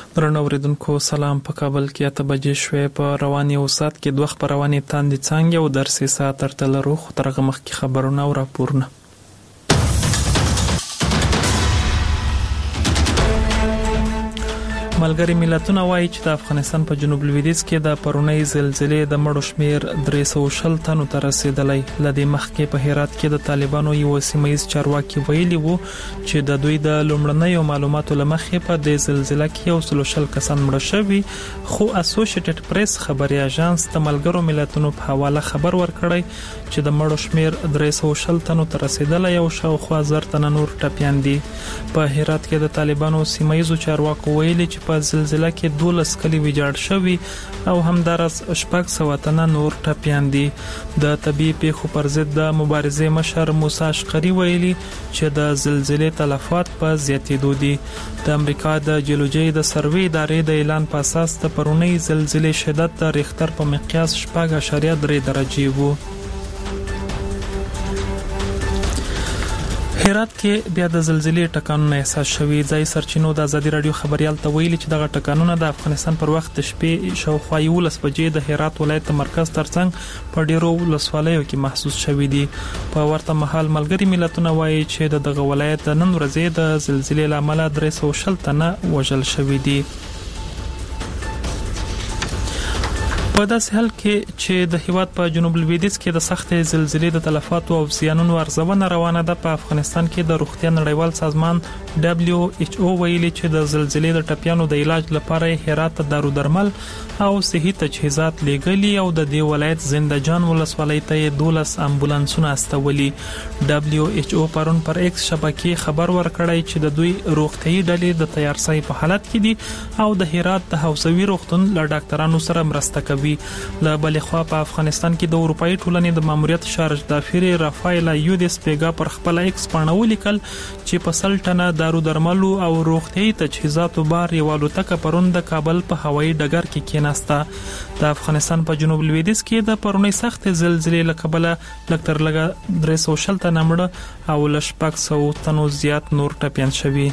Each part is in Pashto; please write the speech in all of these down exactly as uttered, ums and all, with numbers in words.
درنو اوریدونکو سلام. په کابل کې اته بجې شوې. په رواني او سات کې دوه خبرونه تاندې څنګه او درسي سات ترتل روخ ترغه مخ کې خبرونه او راپورونه. ملګری ملتونه وایي چې د افغانستان په جنوب لویدیځ کې د پرونی زلزلې د مړو شمیر درې سوه شل تنو ته رسیدلی. لدې مخکې په هرات کې د طالبانو یو سیمایي چارواکي ویلي وو چې د دوی د لومړنیو معلوماتو لمخې په د زلزلې کې یو سل شل کسان مړه شوي، خو اسوسییټډ پریس خبري اژانس د ملګرو ملتونو په حواله خبر ورکړی چې د مړو شمیر درې سوه شل تنو ته رسیدلی او شاوخوا زر تنه نور ټپیان دي. په هرات کې د طالبانو سیمایي چارواکو ویلي چې په زلزلې کې دولس کلی ویجاړ شوي او همدارس شپږ سوه تنه نور ټپیان دي. د طبي پیښو پر ضد د مبارزې مشر موسی اشقري ویلي چې د زلزلې تلفات په زیاتېدو دي. د امریکا د جیولوژي د سروې ادارې د اعلان په اساس د پرونی زلزلې شدت د ریختر په مقیاس شپږ اعشاریه درې درجې وو. هرات کې بیا د زلزلې ټکانونه احساس شوي. ځای سرچینو د ازادي رادیو خبريال ته ویلي چې دغه ټکانونه د افغانستان پر وخت د شپې شاوخوا یولس بجې د هرات ولایت مرکز ترڅنګ په ډیرو ولسوالیو کې محسوس شوي دي. په ورته مهال ملګری ملتونه وایي چې دغه ولایت نن ورځې د زلزلې لامل درې سوه شل تنه وژل شوي دي. په داسې حال کې چې د هیواد په جنوب لویدیځ کې د سخت زلزلې د تلفاتو او زیانونو ارزونه روانه ده. په افغانستان کې د روغتیا نړیوال سازمان دبليو ایچ او ویلي چې د زلزلې د ټپیانو د علاج لپاره هرات دارو درمل او صحي تجهیزات لېږلي او د دې ولایت زندهجان ولسوالۍ ته دولس امبولانسونه استولي. دبليو ایچ او پرون پر ایکس شبکې خبر ورکړی چې د دوی روغتيایي ډلې د تیارسۍ په حالت کې دي او د هرات د حوسوي روغتون له ډاکټرانو سره مرسته کوي. له بلې خوا په افغانستان کې د اروپאי ټولنې د ماموریت شارج دافیر رافایل یودس پیګا پر خپل ایکس باندې ولیکل چې په سل ټنه دارو درملو او روغتيایي تجهیزاتو بار یو الوتکه پرون د کابل په هوایي ډګر کې کېناسته. د افغانستان په جنوب لویدیځ کې د پرونی سخت زلزلې له کبله لکتر لګه درې سوه شل تنه مړه او ل شپږ سوه تنو زیات نور ټپیان شوي.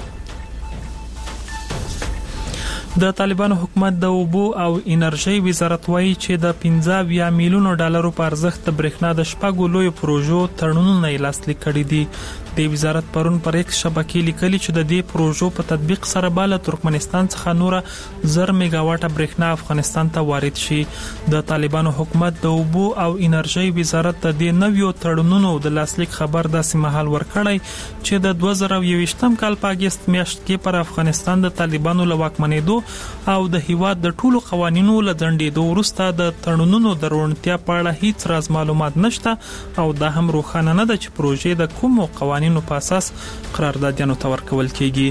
د طالبانو حکومت د اوبو او انرژي وزارت وایي چې د پنځه اویا میلیونو ډالرو په ارزښت د برېښنا د شپږو لویو پروژو تړونونه یې لاسلیک کړي دي. د وزارت پرون پر ایکس شبکې لیکلي چې د دې پروژو په تطبیق سره بالا ترکمنستان څخه نور زر میگاواټه برېښنا افغانستان ته وارد شي. د طالبانو حکومت د اوبو او انرژي وزارت د دې نویو تړونونو د لاسلیک خبر داسې مهال ورکړی چې د دوه زره یوویشتم کال په اگست میاشت کې پر افغانستان د طالبانو له واکمنېدو او د هیواد د ټولو قوانینو له ځنډېدو وروسته د تړونونو د روڼتیا په اړه هیڅ راز معلومات نشته او دا هم روښانه نه ده چې پروژې د کومو قوانینو په اساس قراردادیانو ته ورکول کیږي.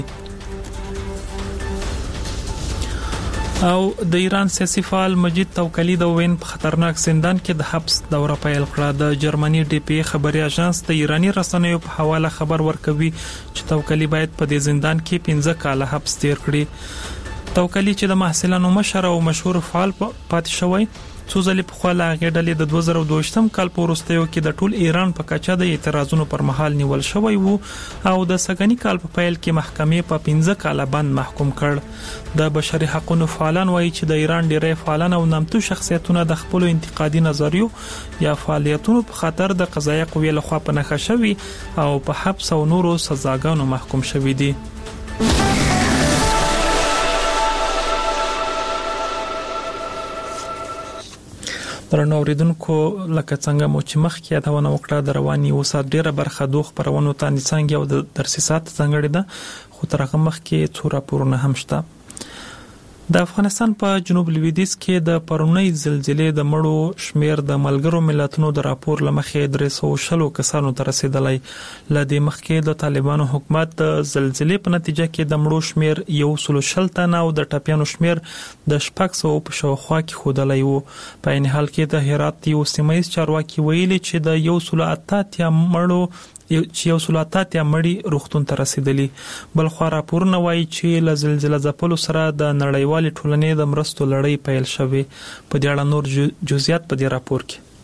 او د ایران سیاسي فعال مجید توکلی د وین په خطرناک زندان کې د حبس دوره پیل کړه. د جرمني ډي پی خبري اژانس د ایرانی رسنیو په حواله خبر ورکوي چې توکلی باید په دې زندان کې پنځه کاله حبس تیر کړي. توکلی چې د محصلانو مشر او مشهور فعال پاتې شوی څو ځلې په خپل غېډلې د دوه زره دوه کال په وروستیو کې د ټول ایران په کچه د اعتراضونو پر مهال نیول شوی وو او د سګنی کال په پیل کې محکمې په پنځه کاله بند محکوم کړ. د بشري حقوقو فعالان وایي چې د ایران ډېری فعالان او نامتو شخصیتونه د خپل انتقادي نظریو یا فعالیتونو په خاطر د قضایي قوې لخوا په نښه شوي او په حبس او نورو سزاګانو محکوم شوي دي. درنو اوریدونکو لکه څنګه مو چې مخکې یادونه وکړه د رواني او سات ډیره برخه دوه خبرونو تاندې څنګه او د درسي سات څنګه ده خو تر هغه مخکې څو راپورونه هم شته. د افغانستان په جنوب لویدیځ کې د پرونی زلزلې د مړو شمیر د ملګرو ملتونو د راپور لمخې درې سوه شل کسانو ته رسیدلی. لدې مخکې د طالبانو حکومت د زلزلې په نتیجه کې د مړو شمیر یو سل شل تنه او د ټپیانو شمیر د شپږ سوه په شاوخوا کې ښودلی وو. په عین حال کې د هرات یو سیمایي چارواکي ویلي چې د یو سل اته اتیا مړو چې یو سل اته اتیا مړي روغتون ته رسیدلی. بل خو راپورونه وایي چې له زلزلې ځپلو سره د نړیوال ټولنې د مرستو لړۍ پیل شوې. په دې اړه نور جزئیات په دې راپور کې.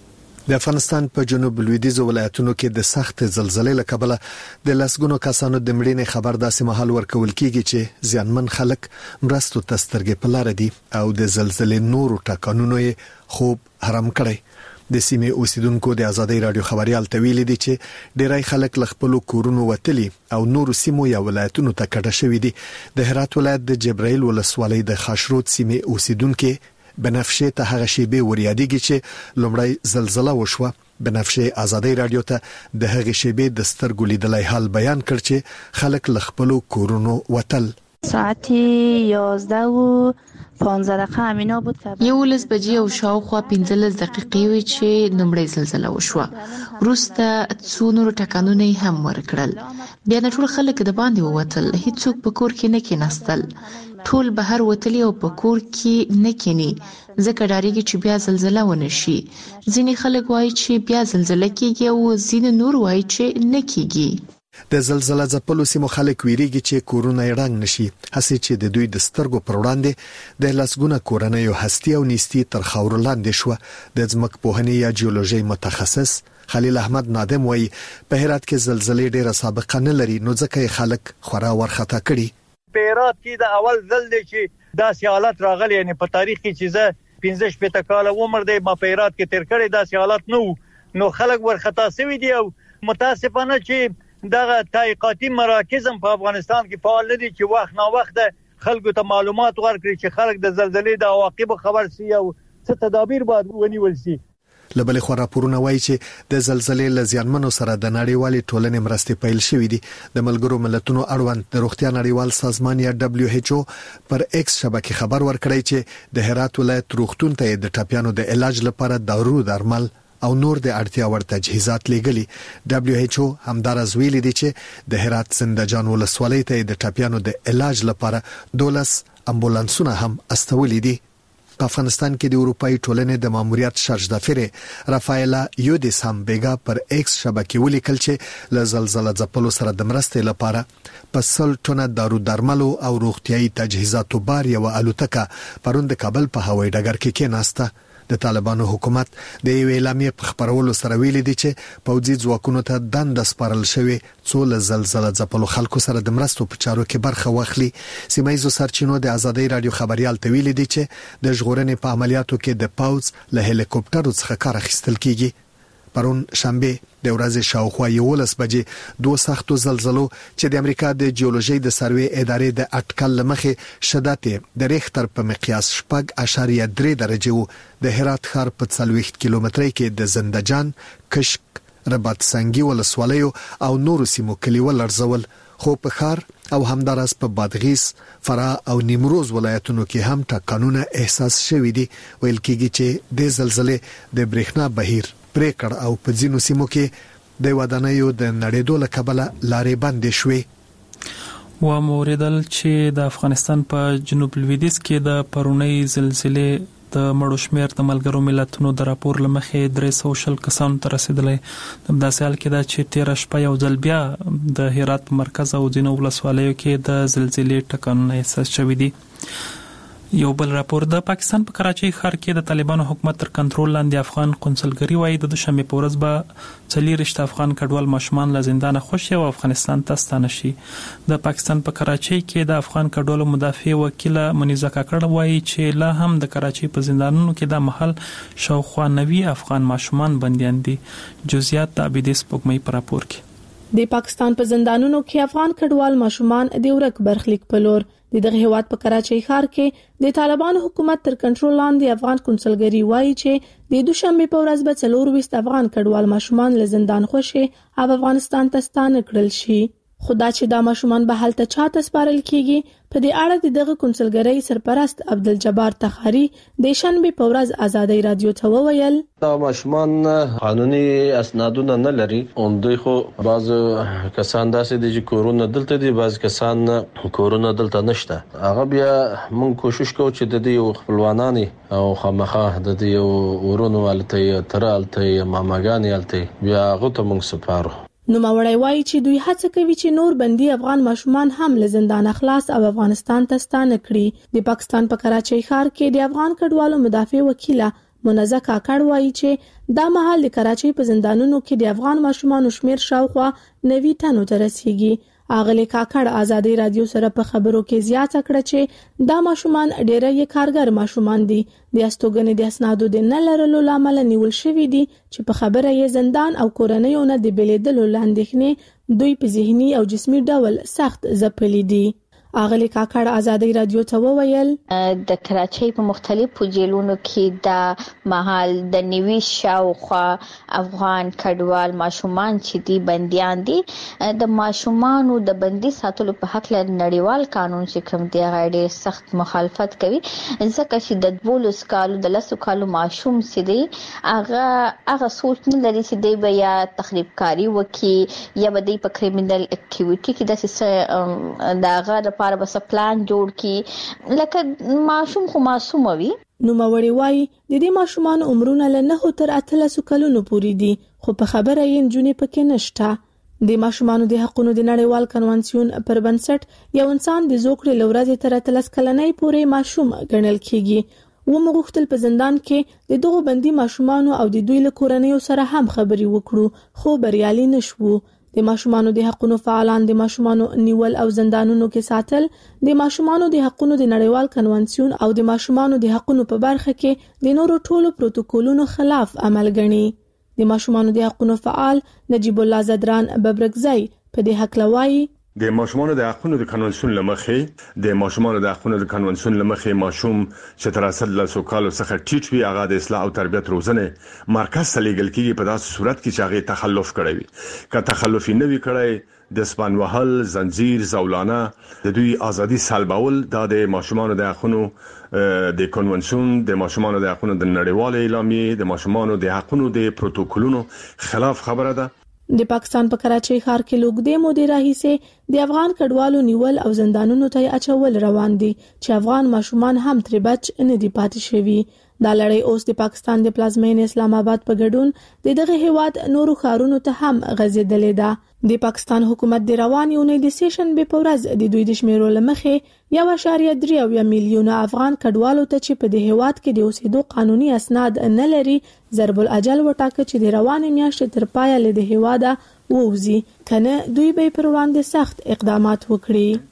د افغانستان په جنوب لویدیځو ولایتونو کې د سخت زلزلې له کبله د لسګونو کسانو د مړینې خبر داسې مهال ورکول کیږي چې زیانمن خلک مرستو ته سترګې په لار دي او د زلزلې نورو ټاکنونو یې خوب حرام کړي. د سیمې اوسیدونکو د ازادي رادیو خبريال ته ویلي دي چې ډیری خلک له خپل کورونو وتلي او نورو سیمو یا ولایتونو ته کډه شوي دي. د هرات ولایت د جبرائیل ولسوالۍ د خاشرود سیمې اوسیدونکو بنفشه ته هغه شیبه وریادیږي چې لومړی زلزلہ وشوه. بنفشه ازادي رادیو ته د هغه شیبه د سترګو لیدلای حال بیان کړ چې خلک ل خپل کورونو وتل. ساعت یازده و پانزده دقیقه همینا بود که یولس بجې او شاوخوا پنځلس دقیقې وي چې لومړی زلزلہ وشوه. وروسته څو نور ټکانونه هم ورکړل. بیا نه ټول خلک د باندې ووتل. هیڅوک په کور کې نه کېناستل. ټول بهر وتلی او په کور کې نه کېني ځکه ډاریږي چې بیا زلزلہ ونشي. ځینې خلک وایي چې بیا زلزلہ کېږي او ځینې نور وایي چې نه کېږي. د زلزلہ ځپلو سیمو خلک ویریږي چې کورونه یې ړنګ نشي، هڅه چې د دوی د سترګو پر وړاندې د لسګونه کورنۍ هستی او نیستی تر خاور لاندې شو. د ځمکپوهنې یا جیولوژي متخصص خلیل احمد نادم وایي په هرات کې زلزلې ډېره سابقه نه لري، نو ځکه خلک خورا ورخطا کړي. په هرات کې د اول ځل دی چې داسې حالت راغلی، یعنی په تاریخ کې چې زه پنځه شپېته کاله عمر دی ما په هرات کې تیر کړی داسې حالت نه وو، نو خلک ورخطا شوي دي او متاسفانه چې دغه تحقیقاتي مراکز په افغانستان کې فعال دي چې وخت نا وخت خلکو ته معلومات ورکړي چې خلک د زلزلې د عواقب خبر شي او څه تدابیر باید ونیول شي. لبل خو راپورونه وایي چې د زلزلې لزیانمنو سره د نړیوالې ټولنې مرستې پیل شوې دي. د ملګرو ملتونو اړوند د روغتیا نړیوال سازمان یا دبليو ایچ او پر ایکس شبکې خبر ورکړی چې د هرات ولایت روغتون ته د ټاپیانو د علاج لپاره دارو درمل او نور د اړتیا وړ تجهیزات لګلي. دبليو ایچ او همدارز ویلي دي چې د هرات زندجان ولسوالۍ ته د ټاپیانو د علاج لپاره دولس امبولانسونه هم استولي دي. په افغانستان کې د اروپאי ټولنې د ماموریت شارژ دافره رافایلا یودیس هم بیگا پر ایکس شبکې ولیکل چې ل زلزلہ ځپلو سره د مرستې لپاره په سل ټنه دارو درملو او روغتيایي تجهیزاتو بار یو الوتکه پروند کابل په هوایي ډګر کې کېناسته. د طالبانو حکومت د یو اعلامیه په خبرولو سره ویلي دي چې پوځي ځواکونو ته دند سپارل شوی څو ل زلزلہ ځپلو خلکو سره د مرستو په چارو کې برخه واخلي. سیمایي سرچینو د ازادي رادیو خبريال ته ویلي دي چې د ژغورنې په عملیاتو کې د پاوز له هلیکوپټرو څخه کار اخیستل کیږي. پرون شنبه د ورځې شاوخوا یولس بجې دوه سختو زلزلو چې د امریکا د جیولوژي د سروې ادارې د اټکل لمخې شدت د ریختر په مقیاس شپږ اشاریه درې درجه وو. د هرات ښار په څلوېښت کیلومترۍ کې د زندجان، کشک، رباط سنگي ولسوالیو او نورو سیمو کلیوال ارزول، خو په ښار او همدارس په بادغیس، فراه او نیمروز ولایتونو کې هم ټکانونه احساس شوي دي. ویل کېږي چې د زلزلې د برېښنا بهیر پریکړ او په ځینو سیمو کې د ودانیو د نړیدو له کبله لارې بندې شوې. و موریدل چې د افغانستان په جنوب لویدیځ کې د پرونی زلزلې د مړو شمیر د ملګرو ملتونو د راپور لمخې درې سوه شل کسانو ته رسیدلی. د داسې حال کې دا چې تیر شپه یو ځل بیا د هرات په مرکز او ځینو ولسوالیو کې د زلزلې ټکانونه احساس شوي دي. یو بل راپور د پاکستان په کراچۍ ښار کې د طالبانو حکومت تر کنټرول لاندې افغان قونسلګري وايي د دوشنبه په ورځ به څلېرویشت افغان کډوال ماشومان له زندانه خوشي او افغانستان ته ستانه شي. د پاکستان په کراچۍ کې د افغان کډوالو مدافع وکیل منیزه کاکړ وايي چې لا هم د کراچۍ په زندانونو کې د محل شاوخوا نوي افغان ماشومان بنديان دي. جزئیات د عبیدې سپوږمۍ په راپور کې. د پاکستان په زندانونو کې افغان کډوال ماشومان د ورک برخلیک په لور د دغه هیواد په کراچۍ ښار کې د طالبانو حکومت تر کنټرول لاندې افغان قونسلګري وايي چې د دوشنبه په ورځ به څلېرویشت افغان کډوال ماشومان له زندان خوشي او افغانستان ته ستانه کړل شي. خدا چې دا ماشومان به حالت چاته سپارل کیږي په دې اړه د دغه قونسلګرۍ سرپرست عبدالجبار تخاری د شنبه په ورځ ازادي رادیو ته وویل دا ماشومان قانوني اسنادونه نه لري. دوی خو بعض کسان داسې دي چې کورونه دلته دي، بعض کسان کورونه دلته نشته. هغه بیا موږ کوشش کوو چې د دې خپلوانانی او خامخا د دې ورونو والته ترالته ماماګانی الته بیا هغه ته موږ سپارو. نو ماوړی وایي چې دوی هڅه کوي چې نور بندي افغان ماشومان هم له زندان خلاص او افغانستان ته ستانه کړي. د پاکستان په کراچۍ ښار کې د افغان کډوالو مدافع وکیله منزه کاکړ وایي چې دا مهال د کراچۍ په زندانونو کې د افغان ماشومان شمیر شاوخوا نوي تنو ته رسیږي. اغلی کاکړ آزادۍ رادیو سره په خبرو کې زیاته کړه چې دا ماشومان ډېر یې کارګر ماشومان دي. د استوګنې د اسنادو د نه لرلو لامل نیول شوی دي چې په خبره یې زندان او کورنیو نه د بلیدلو لاندېخنې دوی په ذهني او جسمي ډول سخت ځپلي دي. اغلی کاکړ آزادۍ رادیو ته وویل د کراچۍ په مختلفو جیلونو کې د محل د نیوي شاوخوا افغان کډوال ماشومان چې دي بنديان دي. د ماشومانو د بندي ساتلو په حق له نړیوال قانون چې کوم دی غاړي سخت مخالفت کوي ځکه چې د دولس کالو د لسو کالو ماشوم چې دی هغه هغه سوچ نه لري چې دی به یا تخریب کاری وکي یا به دی په کریمینل اکټیویټي کې د څه د هغه لپاره بس پلان جوړ کی لکه ماشوم خو معصوم وي. نو موري وای د دې ماشومان عمرونه له نه تر اتلس کلونو پورې دي خو په خبره یې جنې پکې نشته. د ماشومان د حقوقو د نړیوال کنوانسیون پر بنسټ یو انسان د زوکړې لورځ تر اتلس کلنۍ پورې ماشوم ګڼل کیږي. و مغختل په زندان کې د دغه بندي ماشومان او د دوی له کورنیو سره هم خبري وکړو خو بریالي نشو. د ماشومانو د حقوقو فعالان د ماشومانو نیول او زندانونو کې ساتل د ماشومانو د حقوقو د نړیوال کنوانسیون او د ماشومانو د حقوقو په برخه کې د نورو ټولو پروتوکولونو خلاف عمل ګڼي. د ماشومانو د حقوقو فعال نجیب الله زدران ببرګزی په دې حق لوي د ماشومانو د حقوقو د قانونسون لمخې د ماشومانو د حقوقو د قانونسون لمخې ماشوم چې تر اصل له سوکالو څخه ټیټ وي هغه د اصلاح او تربیت روزنه مرکز سلیګل کیږي په داسې صورت کې چې هغه تخلف کړی وي. که تخلف نه وي کړی د سپان وهل زنجیر زولانه د دوی ازادي سلبول د ماشومانو د حقوقو د کنونسیون د ماشومانو د حقوقو د نړیوال اعلامیه د ماشومانو د حقوقو د پروتوکولونو خلاف خبره ده. د پاکستان په کراچۍ ښار کې لوګدې مودې راهیسې د افغان کډوالو نیول او زندانونو ته اچول روان دي چې افغان ماشومان هم تر بچ نه دي پاتې شوي. دا لړۍ اوس د پاکستان د پلازمین اسلام آباد په ګډون د دغه هیواد نورو ښارونو ته هم غځېدلې ده. د پاکستان حکومت د روان یونې د سیشن به پورز د دوی د شمیرو لمخې یو اشاریه درې میلیونه افغان کډوالو ته چې په دې هیواد کې د اوسېدو قانوني اسناد نه لري ضرب الاجل وټاکه چې د روان میاشتې تر پایه له هیواده ووزي کنه دوی به پر وړاندې سخت اقدامات وکړي.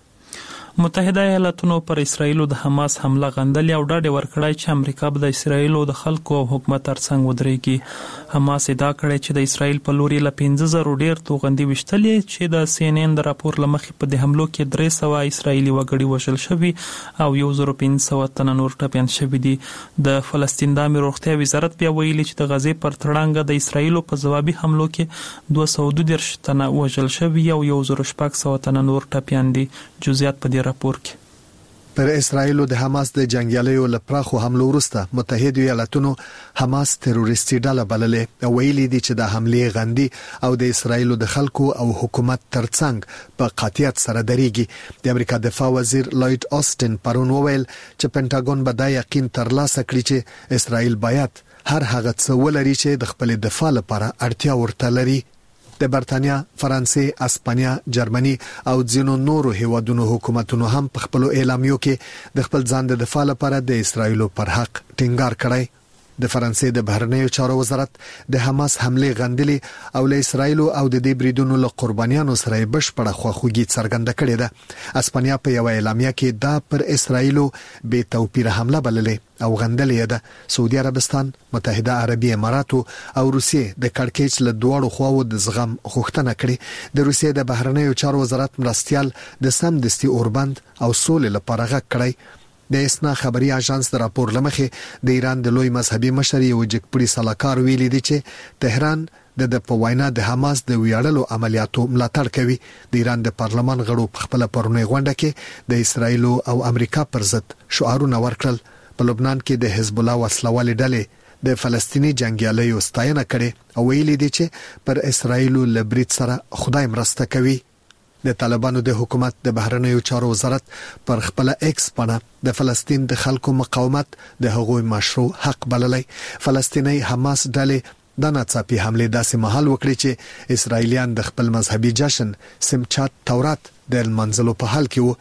متحده ایالاتونو پر اسرایل د حماس حمله غندل او ډاډ ورکړای چې امریکا به د اسرایل د خلکو او حکومت ترڅنګ ودرېږي. حماس ادعا کړې چې د اسرایل په لوري له پنځه زره ډیر توغندي وشتلې چې د سی ان ان د راپور لمخې په دې حملو کې درې سوه اسرایلی وګړي وژل شوي او یو زره پنځه سوه تنه نور ټپیان شوي دي. د فلسطین د امیر روغتیا وزارت بیا ویلي چې د غزې پر تړانګه د اسرایل په ځوابي حملو کې دوه سوه دوه دېرش تنه وژل شوي او یو زره شپږ سوه تنه نور ټپیان دي. جزئیات په دې راپور کې. پر اسرایل د حماس د جنگیالیو لپاره حمله ورسته متحده ایالاتونو حماس تروریستي ډله بللې او ویلي دي چې د حمله غندي او د اسرایل د خلکو او حکومت ترڅنګ په قاطعیت سره درېږي. د امریکا دفاع وزیر لوید آستن پرون وویل چې پینټاګون به دا یقین ترلاسه کړي چې اسرایل باید هر هغه څه ولري چې د خپل دفاع لپاره اړتیا ورته لري. د برتانیا، فرانسې، اسپانیا، جرمني او ځینو نورو هیوادونو حکومتونو هم په خپل اعلامیو کې د خپل ځان د دفاع لپاره د اسرایل پر حق ټینګار کړی. د فرانسې د بهرنیو چارو وزارت د حماس حمله غندلې او له اسرایل او د دې بریدونو له قربانیانو سره بشپړه خواخوږي څرګنده کړې ده. اسپانیا په یو اعلامیه کې دا پر اسرایل به توپیر حمله بللې او غندلې ده. سعودي عربستان، متحده عربي امارات او روسیې د کڑکېچ له دوړو خواو د زغم غوښتنه کړې. د روسیې د بهرنیو چارو وزارت مرستيال د سمدستي اوربند او سولې لپاره غږ کړی. د اسنا خبري اژانس د راپور لمخې د ایران د لوی مذهبي مشر یو جګپړي سلاکار ویلي دی چې تهران د د پوینا د حماس د ویاړلو عملیاتو ملاتړ کوي. د ایران د پارلمان غړو په خپل پرونی غونډه کې د اسرایل او امریکا پر ضد شعارونه ورکړل. په لبنان کې د حزب الله وسلوال ډلې د فلسطینی جنگیالیو ستاینه کړې او ویلي دی چې پر اسرایل لبرید سره خدای مرسته کوي. د طالبانو د حکومت د بهرنیو چارو وزارت پر خپل ایکس باندې د فلسطین د خلکو مقاومت د هغوی مشروع حق بللی. فلسطینی حماس ډلې د ناڅاپي حمله داسې محل وکړي چې اسرایلیان د خپل مذهبي جشن سمچات تورات د منځلو په حال کې وو.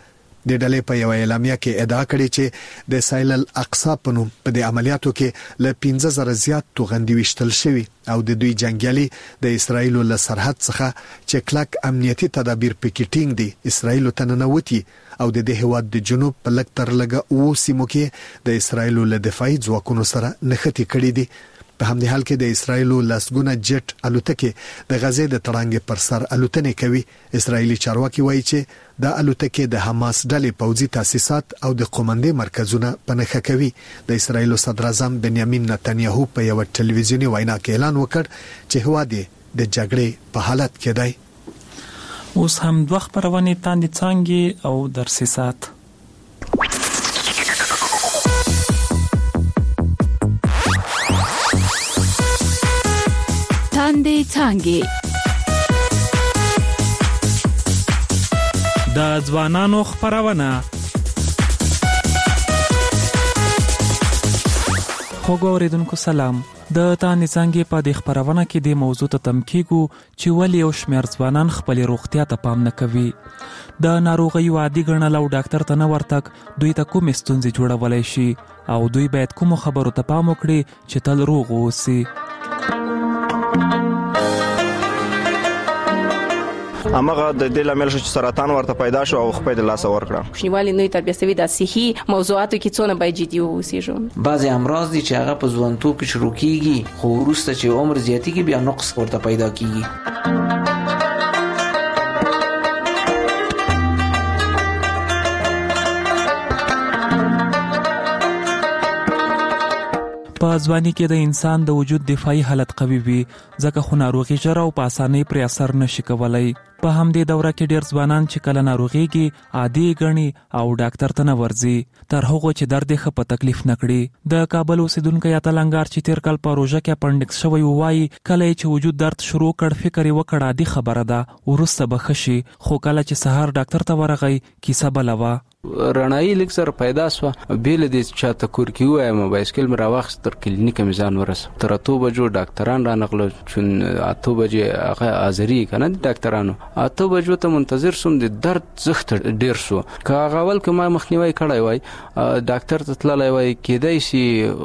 د ډلې په یو اعلامیه کې ادعا کړې چې د سایل الاقصا په نوم په دې عملیاتو کې ل پنځه زره زیات توغندي وشتل شوی او د دوی جنگیالي د اسرایل له سرحد څخه چې کلک امنیتي تدابیر پکې ټینګ دي اسرایل ته ننوتي او د دې هواد د جنوب په لک تر لګه او سیمو کې د اسرایل له دفاعي ځواکونو سره نښتې کړې دي په همدې حال کې د اسرایل لاسګونه جټ الوتکې د غزې د تړانګې پر سر الوتنې کوي اسرایلی چارواکي وایي چې د الوتکې د حماس ډلې پوځي تاسیسات او د قومندې مرکزونه پنهخه کوي د اسرایل صدر اعظم بنیامین نتنیاهو په یو ټلویزیونی وینا کې اعلان وکړ چې هوا د جګړې په حالت کې دی اوس هم دوه خبرونه تاندې څنګه او درسیسات تاندې څنګه د ځوانانو خبرونه خوږو اوریدونکو سلام د تاندې څنګه په دې خبرونه کې د موضوع ته تم کیږو چې ولې یو شمېر ځوانان خپل روغتیا ته پام نه کوي د ناروغیو عادي ګڼل او ډاکټر ته نه ورتګ دوی ته کوم ستونزې جوړولای شي او دوی باید کوم خبرو ته پام وکړي چې تل روغ اوسي امغه د دې لامل شو چې سرطان ورته پیدا شو او خپل د لاس ورکړه کوچنیوالي نوې تربیه سوي د صحي موضوعاتو کې څونه باید جدي اوسېږو بعضي امراض دي چې هغه په ځوانتوب کې شروع کیږي خو وروسته چې عمر زیاتیږي بیا نقص ورته پیدا کیږي په ځواني کې د انسان د وجود دفاعي حالت قوي وي ځکه خو ناروغي ژر او په اسانۍ پر اثر نشي کولای په همدې دوره کې ډیر ځوانان چې کله ناروغيږي عادي غني او ډاکټر ته نه ورځي تر هغه چې درد یې په تکلیف نکړي د کابل اوسیدونکو یا تلنګار چې تیر کال په روزه کې اپنډکس شوی وای کله چې وجود درد شروع کړ فکر یې وکړ عادي خبره ده ورسته بخشي خو کله چې سهار ډاکټر ته ورغی کیسه بلوا رڼایي لیک سره پیدا سو بیل دې چاته کور کې وایم بایسکل مې راوخت تر کلینیک میزان ورس تر اته بجو ډاکټران را نقل چون اته بجې هغه حاضری کنه ډاکټرانو اته بجو ته منتظر سوم د درد زخت ډیر سو کاغه ول کما مخنیوي کړای وای ډاکټر ته تللای وای کېدای شي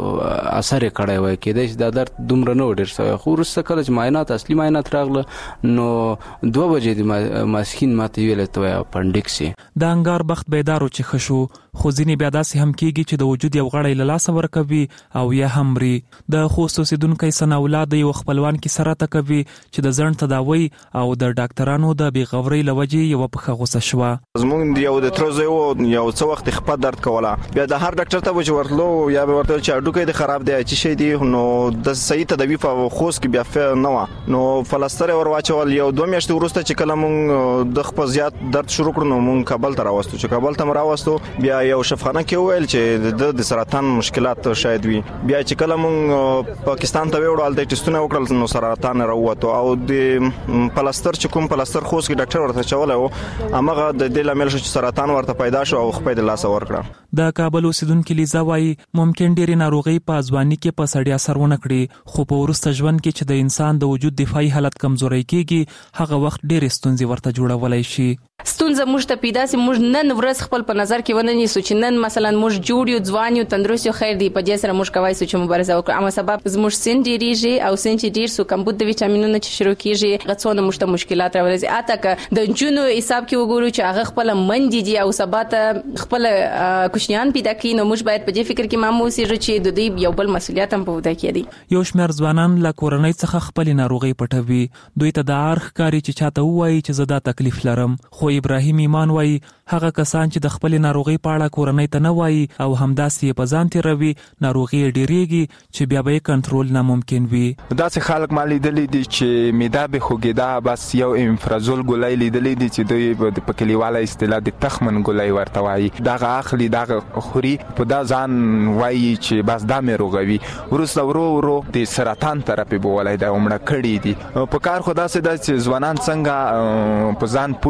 اثر کړای وای کېدای شي د درد دومره نو ډیر سو خو ورسته کله چې معاینات اصلي معاینات راغله نو دوه بجې د ماسکین ماته ویل ته اپنډکس د انګار بخت بیدار چې خشو خو ځینې بیا داسې هم کیږي چې د وجود یو غړی له لاسه ورکوي او یا هم مري د خوست اوسیدونکو سنا اولاد یو خپلوان کې سره تکوي چې د ځړ تداوی او د ډاکټرانو د بیغوري لوجې یو په غوسه شو زمونږ یو د تروزه یو څو وخت خپل درد کوله بیا د هر ډاکټر ته وځ ورتلو یا به ورته چې اډوکې د خراب دی چې شي دی نو د صحیح تداوی په خوست کې بیا نه نو فلسطر ور واچول یو دوه میاشتې وروسته چې کله مونږ د خپل زیات درد شروع کړو نو مونږ کابل ته راوستو چې کابل ته راوستو بیا یو شفخانه کې ویل چې د سرطان مشکلات شاید وي بیا چې کله مونږ پاکستان ته وړل د ټیسټونه وکړل نو سرطان راووته او د پلاستر چې کوم پلاستر خوست کې ډاکټر ورته چولای و امغه د دې لامل شو چې سرطان ورته پیدا شو او خپل د لاس ورکړه د کابل اوسیدونکو لیزا وای ممکن ډېری ناروغي په ځواني کې په سړی اثر ونه کړي خو په ورسته ژوند کې چې د انسان د وجود دفاعي حالت کمزوري کیږي هغه وخت ډېر ستونزې ورته جوړولای شي ستونزه موږ ته پیدا سي موږ نن ورځ خپل په نظر کې ونه نیسو چې نن مثلا موږ جوړ یو ځوان یو تندرست یو خیر دی په دې سره موږ کوي چې مبارزه وکړو اما سبب زموږ سن ډیریږي او سن چې ډیر سو کمبود د ویټامینونو چې شروع کیږي غڅونه موږ ته مشکلات راولي اته ک د جنونو حساب کې وګورو چې هغه خپل منډي دي او سبات خپل کوشنیان پیدا کړي نو موږ باید په دې فکر کې مامو سي چې د دې یو بل مسولیت هم په ودا کې دي یو شمېر ځوانان له کورنۍ څخه خپل ناروغي پټوي دوی ته د ارخ کاری چې چاته وایي چې زدا تکلیف لرم خو ابراهیم ایمان وایي هغه کسان چې د خپل ناروغي په اړه کورنۍ ته نه وایي او همداسې په ځان تیروي ناروغي ډیریږي چې بیا به کنټرول ناممکن وي داسې خلک مالي دلی دي چې میده به خوګیدا بس یو امفرازول ګولای لیدلې دي چې دوی په کلیواله اصطلاح د تخمن ګولای ورته وایي دغه اخلي دغه خوري په دا ځان وایي چې بس دا مې روغوي ورسره ورو ورو د سرطان طرف به ولای دا عمر کړی دي په کار خدا سي د ځوانان څنګه په ځان پوي شي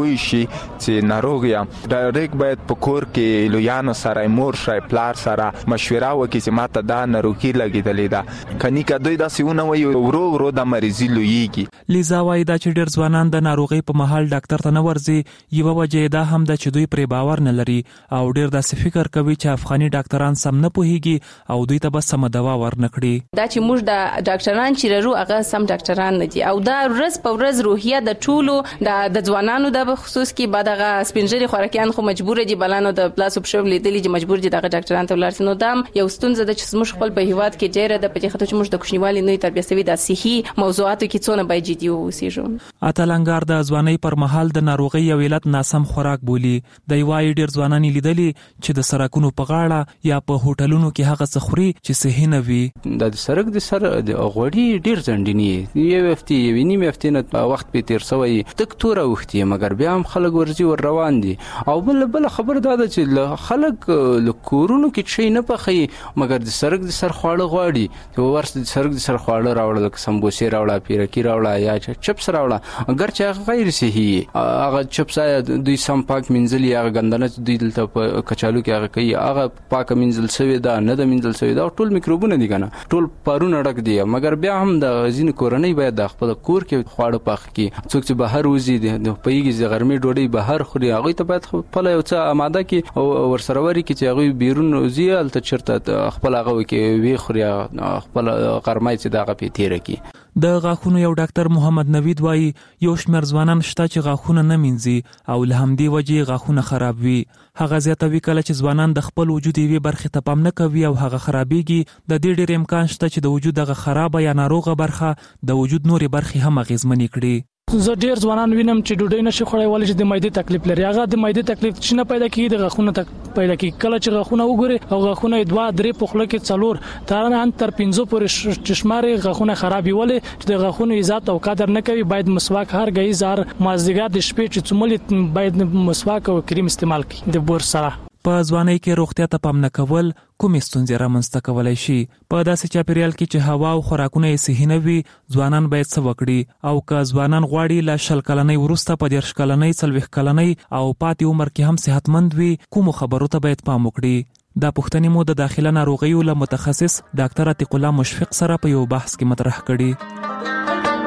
چې ناروغ یم ډایرک باید په کور کې لویانو سره مور شای پلار سره مشوره وکړي چې ماته دا ناروغي لګیدلې ده کني که دوی داسې ونه وایي ورو ورو د مریضي لویږي. لیزا وايي دا چې ډېر ځوانان د ناروغۍ په مهال ډاکټر ته نه ورځي یوه وجه دا هم ده چې دوی پرې باور نه لري او ډېر داسې فکر کوي چې افغاني ډاکټران سم نه پوهیږي او دوی ته به سمه دوا ورنکړي. دا چې موږ د ډاکټران چې لرو هغه سم ډاکټران نه دي او دا ورځ په ورځ روحیه د ټولو د ځوانانو د خصوص کې بعد هغه سپینجري خوراکیان خو مجبور دي بلانو د پلاس اپ شو لیدلی چې مجبور دي دغه ډاکټران ته ولرسي. نو دا یو ستونزه ده چې موږ خپل په هیواد کې ډېر د پټي خطر چې موږ د کوچنیوالي نه تربیه سوي د صحي موضوعاتو کې څونه باید جدي اوسېږو. اتلنګار د ځواني پر مهال د ناروغي او علت ناسم خوراک بولی. د یوای ډېر ځوانان لیدلي چې د سرکونو په غاړه یا په هوټلونو کې هغه څه خوري چې صحي نه وي. د سرک د سر د غوړي ډېر ځندنی یو هفته یو نیم هفته نه وخت په تیر سوی دکتور اوختي مګر بیا هم خلک ورځي ور روان دي او بل بل خبر دا ده چې خلک له کورونو کې شي نه پخې مګر د سرک د سر خواړه غواړي چې ورس د سرک د سر خواړه راوړل لکه سمبوسې راوړل پیرکی راوړل یا چپس راوړل اگر چې غیر صحي هغه چپس دوی سم پاک منځلي هغه غندنه دوی دلته په کچالو کې هغه کوي هغه پاک منځل سوی دا نه د منځل سوی دا ټول میکروبونه دي کنه ټول پارونه ډک دي مګر بیا هم د ځین کورنۍ باید د خپل کور کې خواړه پاک کړي. څوک چې بهر وځي د پیګي د غرمې ډوډۍ بهر خوري هغه ته باید خپل یو څه آماده کړي او ورسره وری کې چې هغه بیرون وځي الته چرته خپل هغه کې وی خوري خپل غرمې چې دغه په تیر کې. د غاښونو یو ډاکټر محمد نوید وايي یو شمېر ځوانان شته چې غاښونه نه مینځي او له همدې وجې غاښونه خراب وي. هغه زیاتوي کله چې ځوانان د خپل وجود یوې برخې ته پام نه کوي او هغه خرابېږي. د دې ډېر امکان شته چې د وجود دغه خرابه یا ناروغه برخه د وجود نورې برخې هم اغېزمنې کړي. زه ډیر ځوانان وینم چې ډوډۍ نشي خوړای ولې چې د معدې تکلیف لري هغه د معدې تکلیف چې نه پیدا کیږي د غاښونو تک پیدا کیږي. کله چې غاښونه وګوري او غاښونه دوه درې په خوله کې څلور تر نه تر پنځه پورې چشماري غاښونه خرابي ولې چې د غاښونو عزت او قدر نه کوي. باید مسواک هر غي زار مازدیګر د شپې چې څومره باید مسواک او کریم استعمال کړي د بور سره. په ځوانۍ کې روغتیا ته پام نه کول کومې ستونزې رامنځته کولای شي؟ په داسې چاپیریال کې چې هوا او خوراکونه یې صحي نه وي ځوانان باید څه وکړي او که ځوانان غواړي له شل کلنۍ وروسته په دېرش کلنۍ څلوېښت کلنۍ او پاتې عمر کې هم صحتمند وي کومو خبرو ته باید پام وکړي؟ دا پوښتنې مو د داخله ناروغیو له متخصص ډاکټر عتیق الله مشفق سره په یو بحث کې مطرح کړي.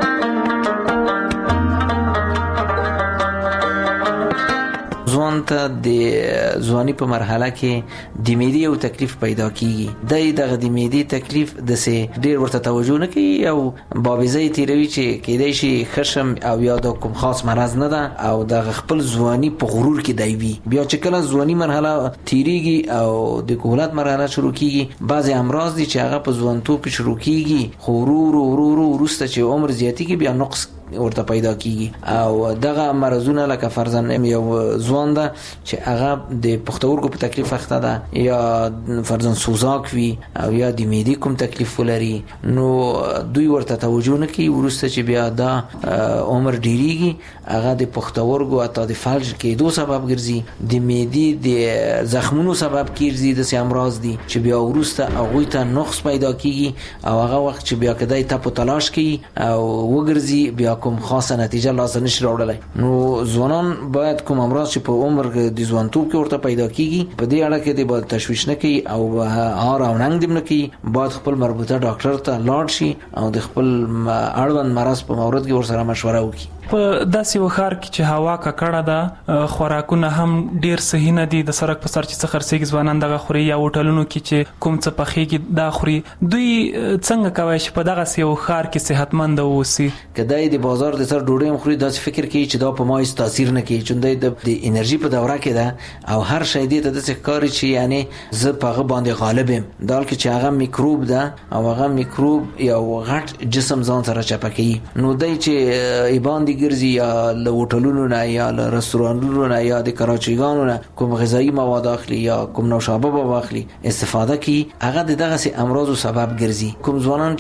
ځوان ته د ځواني په مرحله کې د معدې یو تکلیف پیدا کیږي. د دغه د معدې تکلیف د سه ډیر ورته توجه نه کوي او بابیزه تیروي چې کېدای شي خشم او یا د کوم خاص مرض نه ده او د خپل ځواني په غرور کې دی وي. بیا چې کله ځواني مرحله تیریږي او د کولات مرحله شروع کیږي بعضی امراض دي چې هغه په ځوانتوب کې شروع کیږي خو ورو ورو ورو ورسته چې عمر زیاتیږي بیا نقص ورته پیدا کیږي او دغه مرزونه لکه فرضاً یو ځوان ده چې هغه د پښتورګو په تکلیف اخته ده یا فرضاً سوزاک وي او یا د معدې کوم تکلیف ولري نو دوی ورته توجه نه کوي. ورسته چې بیا دا عمر ډیریږي هغه د پښتورګو اته د فلج کېدو سبب ګرځي د معدې د زخمونو سبب کیږي د سي امراض دي چې بیا ورسته هغه ته نقص پیدا کیږي او هغه وخت چې بیا کدی ته په تلاش کوي او وګرځي بیا کوم خاصه نتیجه لاسته نشي راوړلای. نو ځوانان باید کوم امراض چې په عمر د ځوانتوب کې ورته پیدا کیږي په دې اړه کې د باید تشویش نه کوي او هار او ننګ دم نه کوي. باید خپل مربوطه ډاکټر ته لاړ شي او د خپل اړوند مرض په مورد کې ورسره مشوره وکړي. په داسې وخار کې چې هوا ککړه ده خوراکونه هم ډیر صحیح نه دي د سرک په سر چې څه خرڅېږي ځوانان دغه خوري یا هوټلونو کې چې کوم څه پخېږي دا خوري. دوی څنګه کوي چې په دغه سیو خار کې صحتمند اوسي؟ کدی د بازار د سر ډوډۍ خوري داسې فکر کوي چې دا په ما هیڅ تاثیر نه کوي چې د انرژي په دوره کې ده او هر شی دې ته د ښکاری چې یعنی زه په هغه باندې غالب یم دا چې هغه میکروب ده او هغه میکروب یو غټ جسم ځان سره چپکي. نو دای چې ایبان ګرځي یا له هوټلونو نه یا له رستورانونو نه یا د کراچیګانو نه کوم غذایی مواد اخلي یا کوم نوشابه به واخلي استفاده کوي هغه دغه سي امراض سبب ګرځي. کوم ځوانان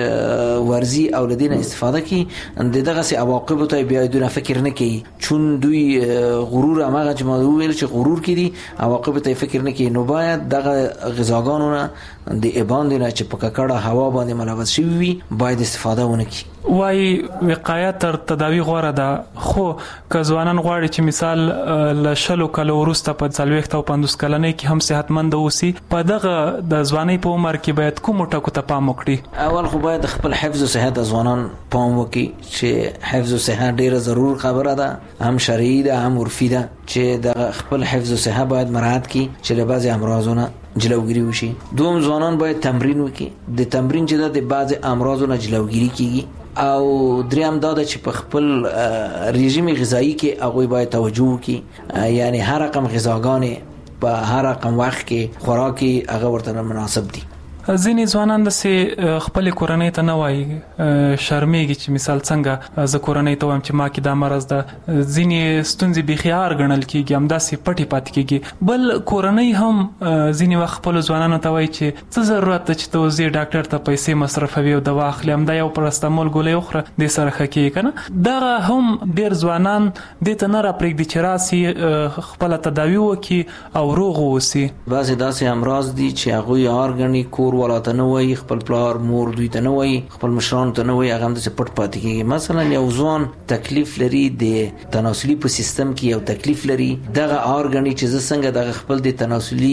چې ورزي او لدینه استفاده کوي دغه سي عواقب ته بیا دونه فکر نه کوي چون دوی غرور هغه چې ما ویل چې غرور کړي عواقب ته فکر نه کوي. نو باید دغه غذاګانو نه د ایبان نه چې په ککړه هوا باندې ملوث شي وي باید استفاده ونه کړي. وای وقایه تر تداوی غوړه ده خو که ځوانان غواړي چې مثال ل شلو کلو وروسته په څلوېښت او پنځوس کلنۍ کې هم صحتمند اوسي په دغه د ځوانۍ په عمر کې باید کوم ټکو ته پام وکړي؟ اول خو باید خپل حفظ او صحت ځوانان پام وکړي چې حفظ او صحت ډیره ضرور خبره ده، هم شرعي ده هم عرفي ده، چې د خپل حفظ او صحت باید مراعات کړي چې له بعضی امراضونو جلوگیری وشي. دوم ځوانان باید تمرین وکړي، د تمرین چې د بعضی امراضونو جلوگیری کیږي، او دریم دا چې په خپل رژیم غذایی کې هغه باید توجه وکړي، یعنی هر رقم غذاګانې په هر رقم وخت کې خوراکي هغه ورته مناسب دي. ځینې ځوانان د سه خپل کورنۍ ته نه وایي، شرمېږي چې مثال څنګه ز کورنۍ ته وایم چې ما کې دا مرز ده، ځینې ستونزې بخیار ګڼل کیږي، هم داسې پټي پات کیږي. بل کورنۍ هم ځینې وخت خپل ځوانانو ته وایي چې څه ضرورت ده چې ته زی ډاکټر ته پیسې مصرفوي او دوا اخلي، هم دا یو پرستمول ګولۍ اخره د سره خکې کنه. دا هم ډیر ځوانان د ته نه را پرېږدي چې راسي خپل تداوی وکي او روغ اوسي. بعضې داسې امراض دي چې هغوی ارګني کور ولاته نه وایي، خپل پلار مور دوی ته نه وایي، خپل مشرانو ته نه وایي، هغه هم داسې پټ پاتې کېږي. مثلا یو ځوان تکلیف لري د تناسلي په سیستم کې، یو تکلیف لري، دغه ارګني چې زه څنګه دغه خپل د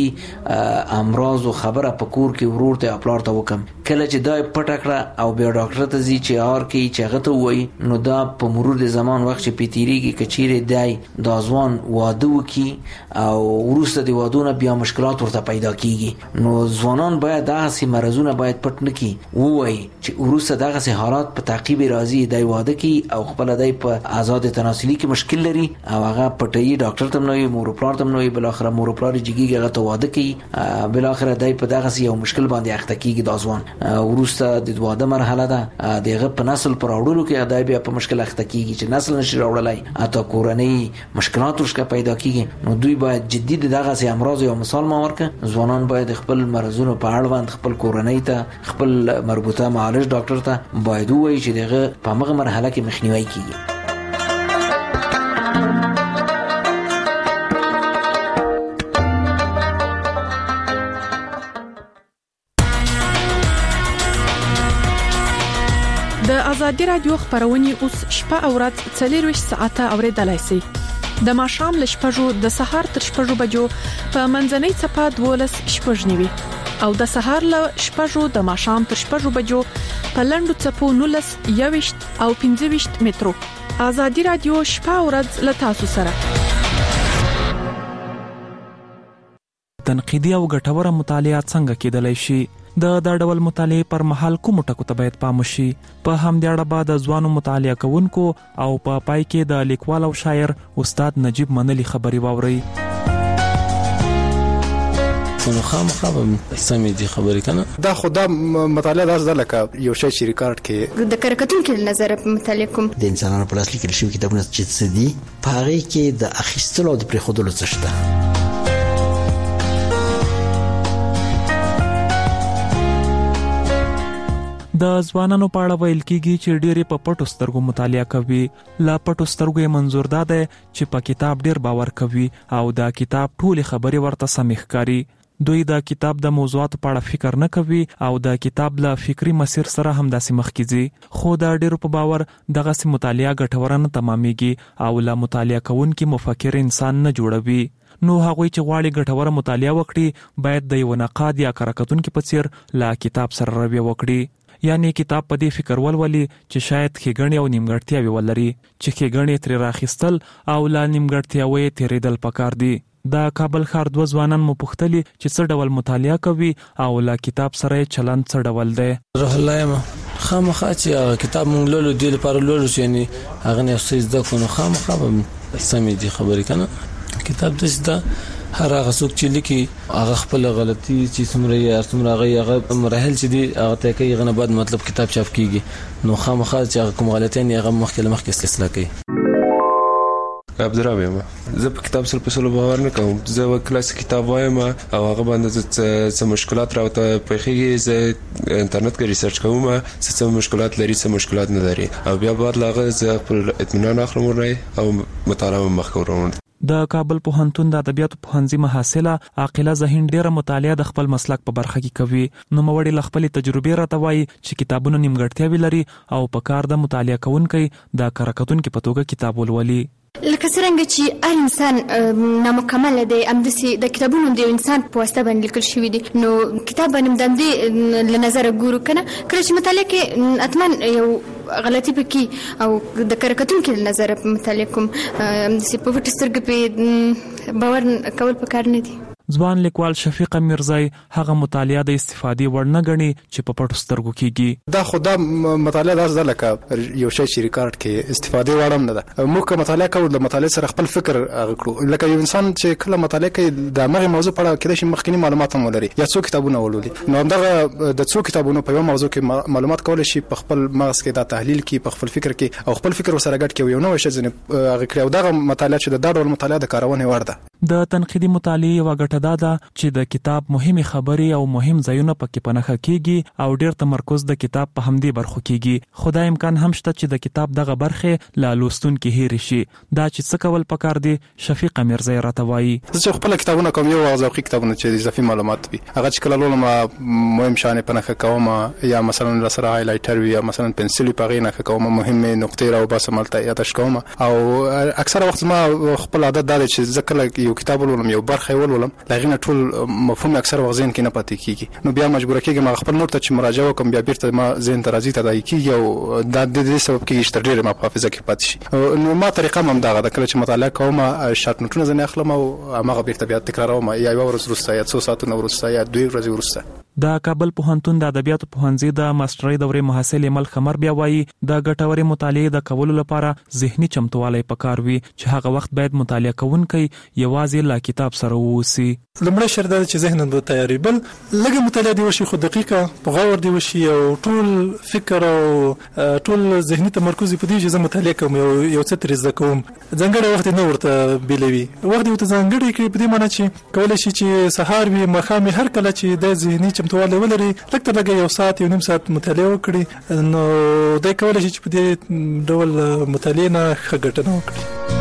تناسلي امراض او خبره په کور کې ورور ته پلار ته وکم، کله چې دا پټ کړه او بیا ډاکټر ته ځي چې ار کې چې هغه ته وایي، نو دا په مرور د زمان وخت چې پیتیریږي کچېره دی دا ځوان واده وکي او وروسته د وادونه بیا مشکلات ورته پیدا کیږي. نو ځوانان باید دغه سي مرزونه باید پټ نه کی، وایي چې وروسته دغه سي حالات په تعقیب راځي دی واده کی او خپل دی په آزاد تناسلي کې مشکل لري او هغه پټي ډاکټر ته نوې مور پلار ته نوې، بل اخر مور پلار جګیږي هغه ته واده کی، بل اخر دی په دغه سي یو مشکل باندې اخته کیږي. دا ځوان وروسته د واده مرحله ده، دغه په نسل پر اورلو کې دی بیا په مشکل اخته کیږي چې نسل نشي راوړلای، اته کورنۍ مشکلات ورشکه پیدا کیږي. نو دوی باید جدي دغه سي امراض یو مثال ما ورکه، ځوانان باید خپل مرزونو په اړوند خپل کورنۍ ته خپل مربوطه معالج ډاکټر ته باید وایي چې دغه په هغه مرحله کې مخنیوي کیږي. د ازادي رادیو خبرونه اوس شپه او ورځ څلور ساعته اوریدلای شئ. د ماښام ل شپږو د سهار تر شپږو بجو په منځنۍ صفه دولس شپږ نیوي او د سهار ل شپږو د ماښام تر شپږو بجو په لندو صفو نولس یوشت او پنځه وشت مترو. ازادي رادیو شپه او ورځ ل تاسو سره. تنقیدي او ګټوره مطالعات څنګه کېدلای شي؟ د دا ډول مطالعه پر مهال کوم ټکو ته باید پام وشي؟ په همدې اړه به د ځوانو مطالعه کوونکو او په پای کې د لیکوال او شاعر استاد نجیب منلی خبري واوري. نو خامخا به سمې دي خبرې کنه. دا خدا مطالعه داس لکه یو شی چې ریکارډ کې د کارکتونکو نظر په مطالعه کوم د انسانانو په لاس لیکل شوی کتابونه چې څه دي، په هغه کې د اخیستلو او د پرېښودلو څه شته. د ځوانانو په اړه ویل کېږي چې ډېرې په پټو سترګو مطالعه کوي. لا پټو سترګو یې منظور ده چې په کتاب ډېر باور کوي او دا کتاب ټولې خبرې ورته سمې ښکاري. دوی دا کتاب د موضوعاتو په اړه فکر نه کوي او دا کتاب له فکری مسیر سره هم داسې مخ کیږي. خو دا ډېر په باور دغه سي مطالعه ګټوره نه تمامېږي او لا مطالعه کوونکي مفکر انسان نه جوړوي. نو هغوی چې غواړي ګټوره مطالعه وکړي باید د یو نقاد یا کارکتونکو په څیر لا کتاب سره رویه وکړي. یعنی کتاب په دې فکر ولولي چې شاید ښېګڼې او نیمګړتیاوې ولري، چې ښېګڼې ترې راخیستل او لا نیمګړتیاوې تېرېدل پکار دي. د کابل ښار دوه ځوانان مو پوښتلي چې څه ډول مطالعه کوي او لا کتاب سره چلند څه ډول دی. روح الله یم خامخا چې کتاب مونږ لولو دی لپاره لولو چې یعنی هغه نه څه زده کوو، خامخا به سمې دي خبرې کنه. کتاب داسې ده هر هغه څوک چې لیکي هغه خپل غلطي چې څومره یې څومره هغه هغه مراحل چې دي هغه ته کوي، هغه نه بعد مطلب کتاب چاپ کیږي. نو خامخا چې هغه کوم غلطي نه هغه مخکې مخکې اصلاح کوي. عبدالرحمن یم. زه په کتاب سره په سلو باور نه کوم. زه کلاسیک کتاب وایم او هغه باندې څه مشکلات راوته پېښېږي، زه انټرنیټ کې ریسرچ کوم څه مشکلات لري څه مشکلات نه لري او بیا بعد لاغه زه خپل اطمینان اخلم او مطالعه مخ کوم. د کابل پوهنتون د ادبیاتو پوهنځي محصله عاقله زهین ډیره مطالعه د خپل مسلک په برخه کې کوي. نو موړي خپل تجربه راته وایي چې کتابونه نیمګړتیاوي لري او په کار د مطالعه کوونکي د کارکتونکو په توګه کتاب ولولي. لکه څنګه چې هر انسان نامکمل دی، همداسې د کتابونو د انسان په واسطه باندې لیکل شوي دي. نو کتاب باندې د همدې له نظره ګورو کنه، کله چې مطالعه کې اتمن یو غلطي پکې او د کارکتونکو له نظره مطالعه کوم، همداسې په پټ سترګې په باور کول پکار نه دي. ځوان لیکوال شفیق میرزای هغه مطالعه د استفادې وړ نه غني چې په پټو سترګو کېږي. دا خو دا مطالعه داسې ده لکه یو شی چې ریکارډ کې استفادې وړ هم نه ده. موږ که مطالعه کوو د مطالعه سره خپل فکر غوړو، لکه یو انسان چې کله مطالعه کوي د هغه موضوع په اړه کېدای شي مخکینی معلومات هم ولري یا څو کتابونه ولولي. نو همدغه د څو کتابونو په یو موضوع کې معلومات کولای شي په خپل مغز کې دا تحلیل کوي، په خپل فکر کې او خپل فکر سره ګډ کوي، یو نوې شی ځنه هغه کړی. او دغه مطالعه چې د دا ډول مطالعه د کارونې وړ ده. د تنقیدي مطالعه یو غټه ده چې د کتاب مهمه خبري او مهم ځایونه پکې پنهخه کیږي او ډیر تمرکز د کتاب په همدې برخو کیږي. خدای امکان هم شته چې د کتاب دغه برخه لا لوستون کې هیر شي. دا چې څه کول پکار دي شفیق میرزای راته وایي. چې خپل کتابونه کوم یو ذوقي کتابونه چې اضافي معلومات وي، هغه چې کله لولم مهم شانه پنهخه کوم، یا مثلا سره هایلایټر وي یا مثلا پنسل په غینه کوم، مهمه نقطې راو باسه ملته یادش کوم. او اکثره وخت ما خپل عادت دا چې ځکه یو کتاب ولولم یو برخه ولولم لغینه ټول مفهوم اکثر وخت ذهن کې نه پاتې کیږي. نو بیا مجبور کېږم خپل نوٹ ته چې مراجعه وکم، بیا بیرته ما ذهن ته راځي تدای کیږي او دا د دې سبب کې چې ډېر ما په حافظه کې پاتې شي. نو ما طریقه هم دا غواړم کله چې مطالعه کوم شارټ نوټونه ځنه اخلم او هغه بیرته بیا تکراروم، یا یو ورځ وروسته یا څو ساعتونه وروسته یا دوی ورځې وروسته. د کابل پوهنتون د ادبیاتو پوهنځي د ماسترۍ دورې محصل مل خمر بیا وایي د ګټورې مطالعې د کولو لپاره ذهني چمتووالی پکار وي چې هغه وخت باید مطالعه کوونکی یوازې لا کتاب سره ووسی. لمړی شرط دا چې ذهن د تیاری بل لږه مطالعه دی وشي، خو دقیقه په غور دی وشي او ټول فکر او ټول ذهني تمرکز په دې چې زه مطالعه کوم یو یو څه تر زده کوم. ځانګړی وخت نه ورته بیلوي، وخت ورته ځانګړی کې په دې معنی چې کولای شي چې سهار وي مخامي هر کله چې د ذهني چمتووالی ولري لکه لږه یو ساعت یو نیم ساعت مطالعه وکړي، نو دا کولای شي چې په دې ډول مطالعه نه ښه ګټه وکړي.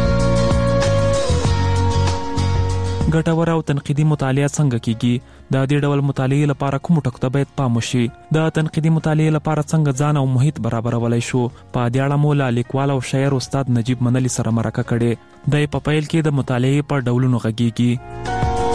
ګټور او تنقیدي مطالعه څنګه کیږي؟ د دې ډول مطالعه لپاره کوم ټکو ته باید پام وشي؟ د تنقیدي مطالعه لپاره څنګه ځان او محیط برابرولای شو؟ په دې اړه مولا لیکوال او شاعر استاد نجیب منلی سره مرکه کړي. د په پیل کې د مطالعه پر ډولونو غږیږي.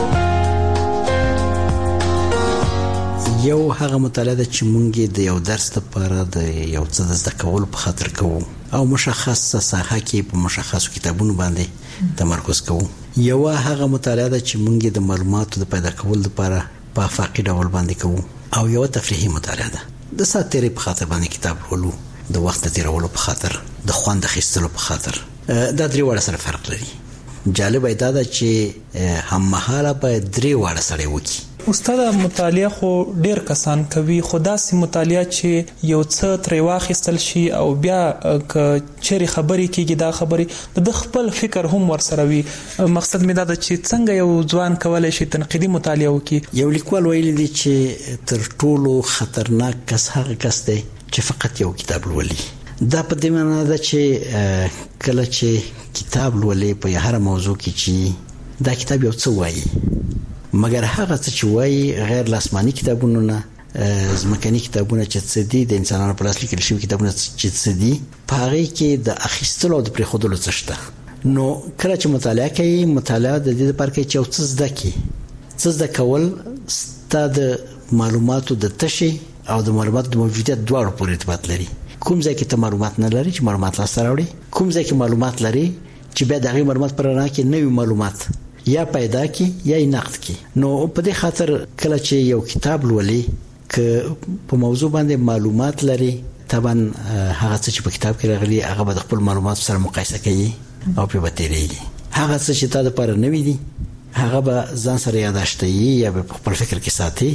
یو هغه مطالعه ده چې مونږ د یو درس لپاره د یو څه د زده کولو په خاطر کوو او مشخصه ساحه کې په مشخصو کتابونو باندې تمرکز کوو. یو هغه مطالعه ده چې مونږ د معلوماتو د پیدا کولو لپاره په افاقي ډول باندې کوو. او یو تفریحي مطالعه ده د سات تیرې په خاطر باندې کتاب ولولو، د وخت تیرولو په خاطر، د خوند اخیستلو په خاطر. دا درې واړه سره فرق لري. جالب ایدا ده چې هم مهاله په درې واړه سره وکی. استاد مطالعه خو ډیر کسان کوي، خو داسې مطالعه چې یو څه ترې واخیستل شي او بیا ک چیرې خبرې کیږي دا خبرې د خپل فکر هم ورسره وي. مقصد مې دا ده چې څنګه یو ځوان کولای شي تنقیدي مطالعه وکړي. یو لیکوال ویلي دی چې تر ټولو خطرناک کس هغه کس دی چې فقط یو کتاب لولي. دا په دې معنی ده چې کله چې کتاب لولي په هر موضوع کې چې دا کتاب یو څه وایي، مګر هغه څه چې وایي غیر لاسماني کتابونه نه، ځمکني کتابونه چې څه دي، د انسانانو په لاس لیکل شوي کتابونه چې څه دي، په هغې کې د اخیستلو او د پرېښودلو څه شته. نو کله چې مطالعه کوي، مطالعه د دې لپاره کوي چې یو څه زده کړي. څه زده کول ستا د معلوماتو د تشې او د معلوماتو د موجودیت دواړو پورې ارتباط لري. کوم ځای کې ته معلومات نه لري چې معلومات لاسته راوړي، کوم ځای کې معلومات لري چې بیا د هغې معلومات پر رڼا کې نوي معلومات یا پیدا کی یا نقد کی. نو په دې خاطر کله چې یو کتاب لولي ک په موضوع باندې معلومات لري، طبعا هغه څه چې په کتاب کې راغلي هغه به د خپل معلومات سره مقایسه کوي او په بتیریږي. هغه څه چې تا لپاره نوی دي هغه به ځان سره یاداشتي یا په خپل فکر کې ساتي،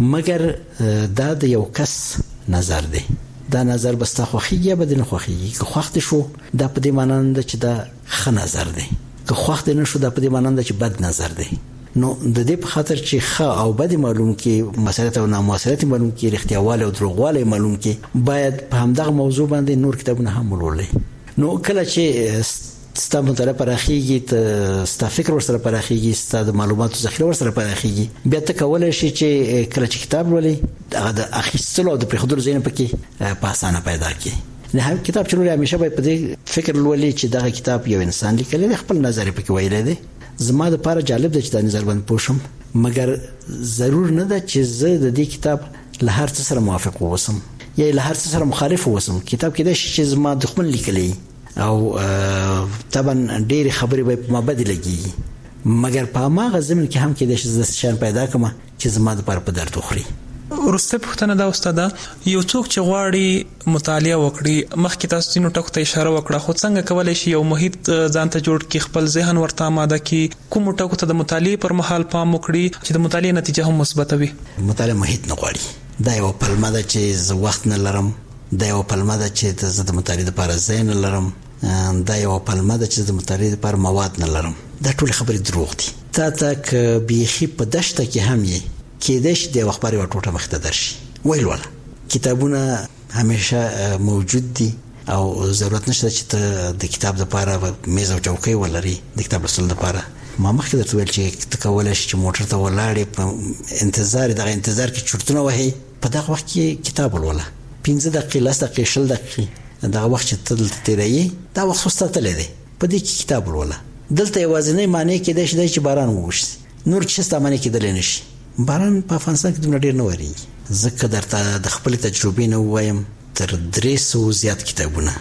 مګر دا د یو کس نظر دی. دا نظر بستا خوخیږي یا بدن خوخیږي. که خوښ دي شو دا په دې معنی نه چې دا ښه نظر دی، که خوښ دي نه شو دا په دې معنی نه چې بد نظر دی. نو د دې په خاطر چې ښه او بد معلوم کې مسئله او نامسئله معلوم کې رښتیاواله او دروغواله معلوم کې باید په همدغه موضوع باندې نور کتابونه هم ولولي. نو کله چې ستاسو مطالعه پراخیږي، ته ستاسو فکر ورسره پراخیږي، ستاسو معلوماتو ذخیره ورسره پراخیږي. بیا ته کولای شي چې کله چې کتاب ولې هغه د اخیستلو او د پرېښودلو ځای پکې په اسانه پیدا کړي. نه هم کتاب چې لولې همیشه به په دې فکر لولې چې دا کتاب یو انسان لیکلی دی، خپل نظر پکې ویلی دی. زما د لپاره جالب دی چې دا نظر باندې پوه شم، مګر ضرور نه ده چې زه د دې کتاب له هر څه سره موافق اوسم یا له هر څه سره مخالف اوسم. کتاب کې دا چې زما دښمن لیکلی او طبعا ډېرې خبرې به په ما بدې لګي، مګر په هماغه ضمن کې هم کېدای شي زه شیان پیدا کړم چې زما دپاره په درد وخوري. وروسته پوښتنه دا استاده، یو څوک چې غواړي مطالعه وکړي، مخکې تاسو ځینو ټکو ته اشاره وکړه، خو څنګه کولی شي یو محیط ځان ته جوړ کړي، خپل ذهن ورته آماده کړي، کومو ټکو ته د مطالعې پر مهال پام وکړي چې د مطالعې نتیجه هم مثبته وي؟ مطالعه محیط نه غواړي. دا یو پلمه ده چې زه وخت نه لرم، دا یو پلمه ده چې زه د مطالعې لپاره ځای نه لرم، دا یو پلمه ده چې د مطالعې لپاره مواد نه لرم. دا ټول خبرې دروغ دي. تا ته که بیخي په دشته کې هم یې کېدای شي د یو خبرې یوه ټوټه مخې ته درشي، ویل وله. کتابونه همیشه موجود دي او ضرورت نشته چې ته د کتاب لپاره میز او چوکۍ ولري د کتاب لوستلو لپاره. ما مخکې درته ویل چې ته کولی شي چې موټر ته ولاړې په انتظار دغه انتظار کې چرتونه وهې، په دغه وخت کې کتاب ولوله. پنځه دقیقې، لس دقیقې، شل دقیقې دغه وخت چې ته دلته تېروې، دا وخت خو ستا تللی دی، په دې کې کتاب ولوله. دلته یوازینۍ معنی کېدای شي دا چې باران ووشي، نور چې ستا معنی کېدلی نه شي. باران په افغانستان کې دومره ډېر نه ورېږي. ځکه درته د خپلې تجربې نه ووایم، تر درې سوو زیات کتابونه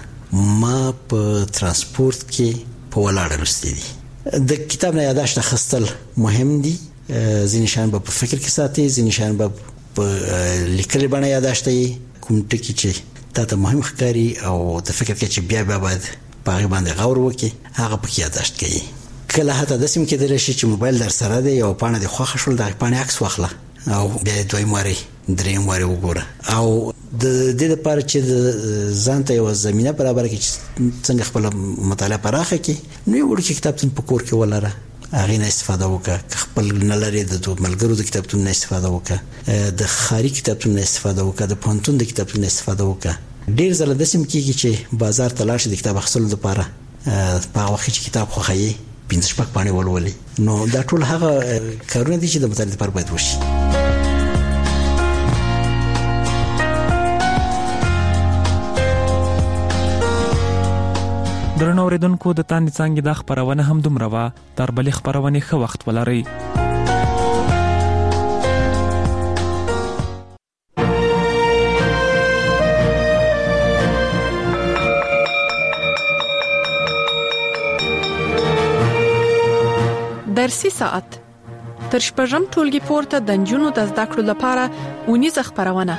ما په ترانسپورت کې په ولاړه لوستي دي. د کتاب نه یاداشت اخیستل مهم دي. ځینې شیان به په فکر کې ساتي، ځینې شیان به په لیکلې بڼه یاداشت یې، کوم ټکي چې تا ته مهم ښکاري او د فکر کې چې بیا بیا باید په هغې باندې غور وکړي، هغه پکې یاداشت کوي. کله حتی داسې هم کېدلی شي چې موبایل در سره دی، یوه پاڼه دې خوښه شول، د هغې پاڼې عکس واخله او بیا یې دویم وارې درېیم وارې وګوره. او د دې دپاره چې د ځان ته یوه زمینه برابره کړي چې څنګه خپله مطالعه پراخه کړي، نو یو وړوکی کتابتون په کور کې ولره، هغې نه استفاده وکړه. که خپل نه لرې د ملګرو د کتابتون نه استفاده وکړه، د ښاري کتابتون نه استفاده وکړه، د پوهنتون د کتابتون نه استفاده وکړه. ډېر ځله داسې هم کېږي چې بازار ته لاړ شي د کتاب اخیستلو دپاره، په هغه وخت چې کتاب خوښوي پنځه شپږ پاڼې ولولي. نو دا ټول هغه کارونه دي چې د مطالعې لپاره باید وشي. درنو اوریدونکو، د تاندې څانګې دا خپرونه هم دومره وه. تر بلې خپرونې ښه وخت ولرئ. درسي ساعت تر شپږم ټولګي پورته د نجونو د زده کړو لپاره ونیزه خپرونه.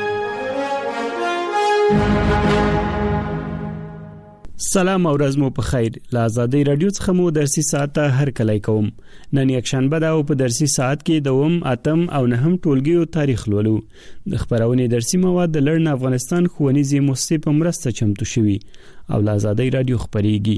سلام او ورځ مو په خیر. له آزادۍ رادیو څخه مو درسي ساعت ته هرکلی کوم. نن یکشنبه ده او په درسي ساعت کې دوم، اتم او نهم ټولګیو تاریخ لولو. د خپرونې درسي مواد د لړن افغانستان ښوونیزې مؤسسې په مرسته چمتو شوي او له آزادۍ رادیو خپرېږي.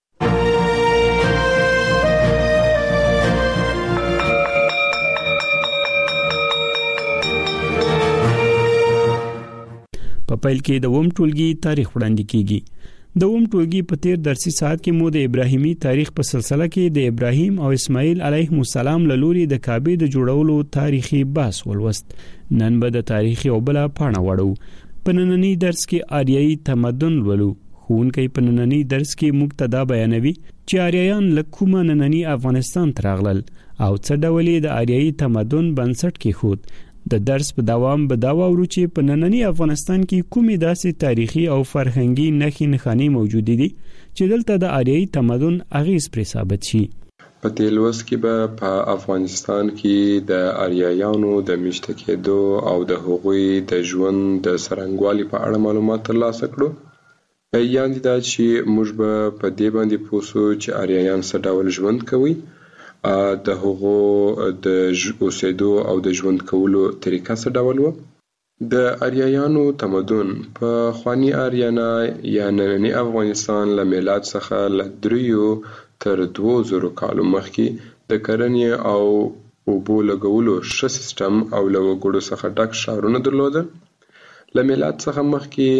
په پیل کې د اووم ټولګي تاریخ وړاندې کیږي. د اووم ټولګي په تیر درسي ساعت کې مو د ابراهیمي تاریخ په سلسله کې د ابراهیم او اسماعیل علیهم السلام له لوري د کعبې د جوړولو تاریخي بحث ولوست. نن به د تاریخ یو بله پاڼه وړو. په نننی درس کې آریایي تمدن ولولو. ښوونکی په نننی درس کې موږ ته دا بیانوي چې آریایان له کومه نننی افغانستان ته راغلل او څه ډول یې د آریایي تمدن بنسټ کېښود. د درس په دوام به دا واورو چې په نننی افغانستان کې کومې داسې تاریخي او فرهنګي نښې نښانې موجودې دي چې دلته د آریایي تمدن اغیز پرې ثابت شي. په دې لوست کې به په افغانستان کې د آریایانو د میشته کېدو او د هغوی د ژوند د څرنګوالي په اړه معلومات ترلاسه کړو. یعنې دا چې موږ به په دې باندې پوه شو چې آریایان څه ډول ژوند کوي، د هغو د اوسېدو او د ژوند کولو طریقه څه ډول و. د آریایانو تمدن په خواني آریانا یا نننی افغانستان له میلاد څخه له دریو تر دوو زرو کالو مخکې د کرنې او اوبو لګولو ښه سیستم او له وګړو څخه ډک ښارونه درلودل. له میلاد څخه مخکې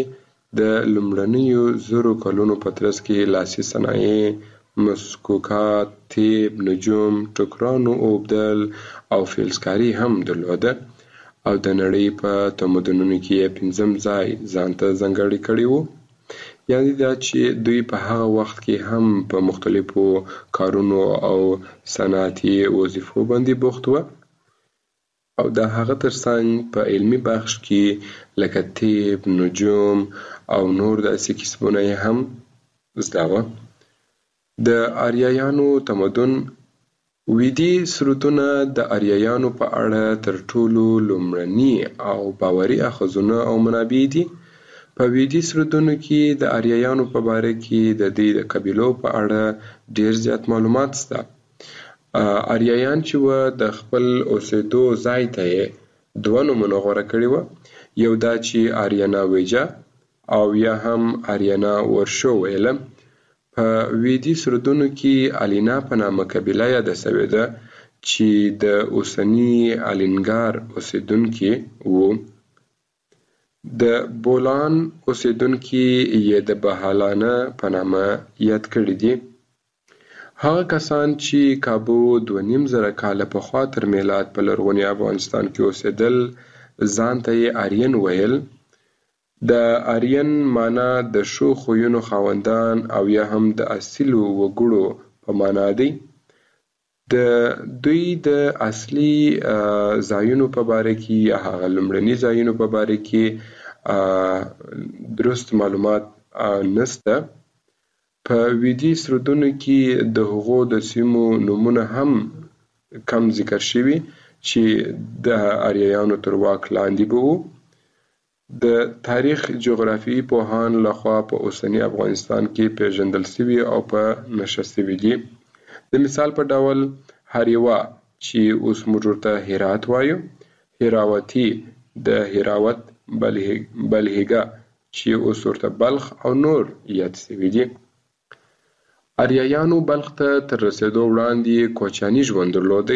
د لومړنیو زرو کلونو په ترڅ کې لاسي صنایع، مسکوکات، تیب، نجوم، ټوکرانو اوبدل او فلزکاري هم درلوده او د نړۍ په تمدنونو کې پنځم ځای ځانته ځانګړی کړی وو. یعنی دا چې دوی په هغه وخت کې هم په مختلفو کارونو او صنعتي وظیفو باندې بوخت وو او د هغه ترڅنګ په علمي بخش کې لکه تیب، نجوم او نور داسې کسبونه هم زده وو. د آریایانو تمدن ویدي سرودونه د آریایانو په اړه تر ټولو لومړني او باوري اخذونه او منابع دي. په ویدي سرودونو کې د آریایانو په باره کې د دې د قبیلو په اړه ډیر زیات معلومات شته. آریایان چې و د خپل اوسېدو ځای ته یې دوه نومونه غوره کړي وو، یو دا چې آریانا ویجا او یا هم آریانا ورشو ویله. په ویدي سرودونو کې الینا په نامه قبیله یاده سوې ده چې د اوسني الینګار اوسېدونکي وو. د بولان اوسېدونکي یې د بهالانه په نامه یاد کړي دي. هغه کسان چې کابو دوه نیم زره کاله پخوا تر میلاد په لرغوني افغانستان کې اوسېدل ځان ته یې آرین ویل. د آرین معنا د ښو خویونو خاوندان او یا هم د اصیلو وګړو په معنا دی. د دوی د اصلي ځایونو په باره کې یا هغه لومړني ځایونو په باره کې درست معلومات نشته. په ویدي سرودونو کې د هغو د سیمو نومونه هم کم ذکر شوي چې د آریایانو تر واک لاندې به وو. د تاریخ جغرافیایي پوهان لخوا په اوسني افغانستان کې پیژندل شوي او په نښه شوي دي. د مثال په ډول هریوا چې اوس موږ ورته هرات وایو، هراوتی د هراوت، بلهیګا چې اوس ورته بلخ او نور یاد شوي دي. آریایانو بلخ ته تر رسېدو وړاندې کوچاني ژوند درلودی.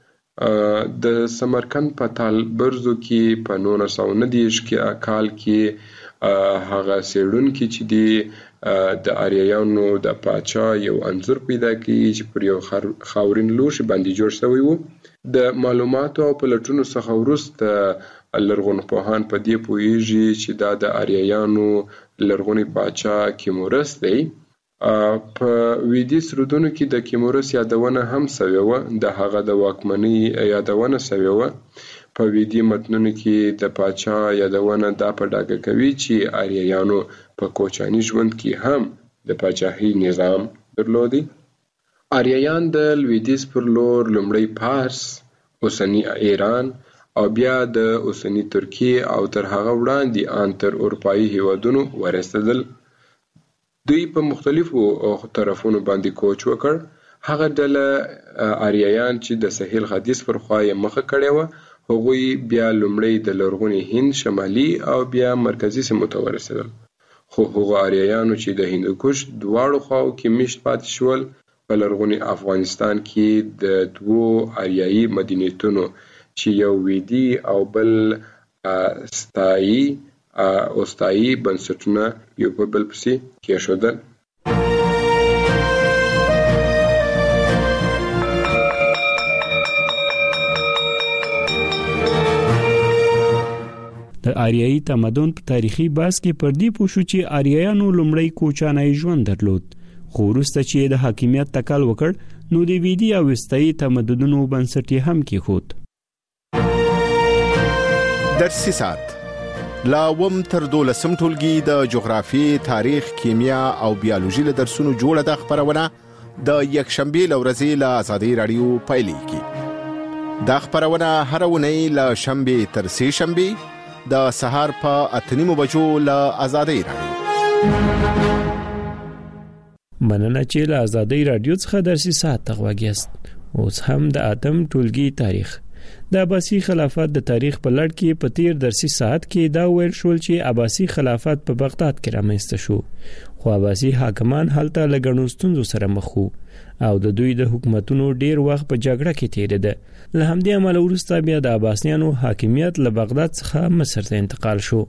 د سمرقند په تالبرزو کې په نولس سوه نهه دېرش کال کې هغه څېړونکي چې دي د آریایانو د پاچا یو انځور پیدا کړي چې پر یو خاورین لوښي باندې جوړ شوی وو. د معلوماتو او پلټونو څخه وروسته لرغونپوهان په دې پوهیږي چې دا د آریایانو لرغونی پاچا کیمورس دی. په ویدي سرودونو کې د کیمورس یادونه هم شوې وه، د هغه د واکمنۍ یادونه شوې وه. په ویدي متنونو کې د پاچا یادونه دا په ډاګه کوي چې آریایانو په کوچاني ژوند کې هم د پاچاهۍ نظام درلودی. آریایان د لویدیځ پر لور لومړی پارس، اوسنی ایران او بیا د اوسنی ترکیه او تر هغه وړاندې ان تر اروپایي هیوادونو ورسېدل. دوی په مختلفو طرفونو باندې کوچ وکړ. هغه ډله آریایان چې د ساحل ختیځ پر خوا یې مخه کړې وه، هغوی بیا لومړی د لرغوني هند شمالي او بیا مرکزي سیمو ته ورسېدل. خو هغو آریایانو چې د هندوکش دواړو خواو کې میشت پاتې شول، په لرغوني افغانستان کې د دوو آریایي مدنیتونو چې یو ویدي او بل ستایي اوستایي بنسټونه یو په بل پسې کېښودل. د آریایي تمدن په تاریخي بحث کې پر دې پوه شو چې آریایانو لومړی کوچانی ژوند درلود، خو وروسته چې د حاکمیت تکل وکړ نو د ویدي او وستایي تمدنونو بنسټ یې هم کېښود. درسي ساعت لا وم تر دولسم ټولګي د جغرافیې، تاریخ، کیمیا او بیولوژي له درسونو جوړه ده خبرونه د یکشنبې له ورځې له آزادۍ راډیو پیلېږي. دا خبرونه هره اونۍ له شنبې تر سې شنبې د سهار په اته نیمو بجو له آزادۍ راډیو. مننه چې له آزادۍ راډیو څخه درسي ساعت ته غوږ یاست. اوس هم د اتم ټولګي تاریخ د عباسي خلافت د تاریخ په لړ کې په تیر درسي ساعت کې دا ویل شول چې عباسي خلافت په بغداد کې رامنځته شو، خو عباسي حاکمان هلته له ګڼو ستونزو سره مخ وو او د دوی د حکومتونو ډیر وخت په جګړه کې تیریده. له همدې امله وروسته بیا د عباسیانو حاکمیت له بغداد څخه مصر ته انتقال شو.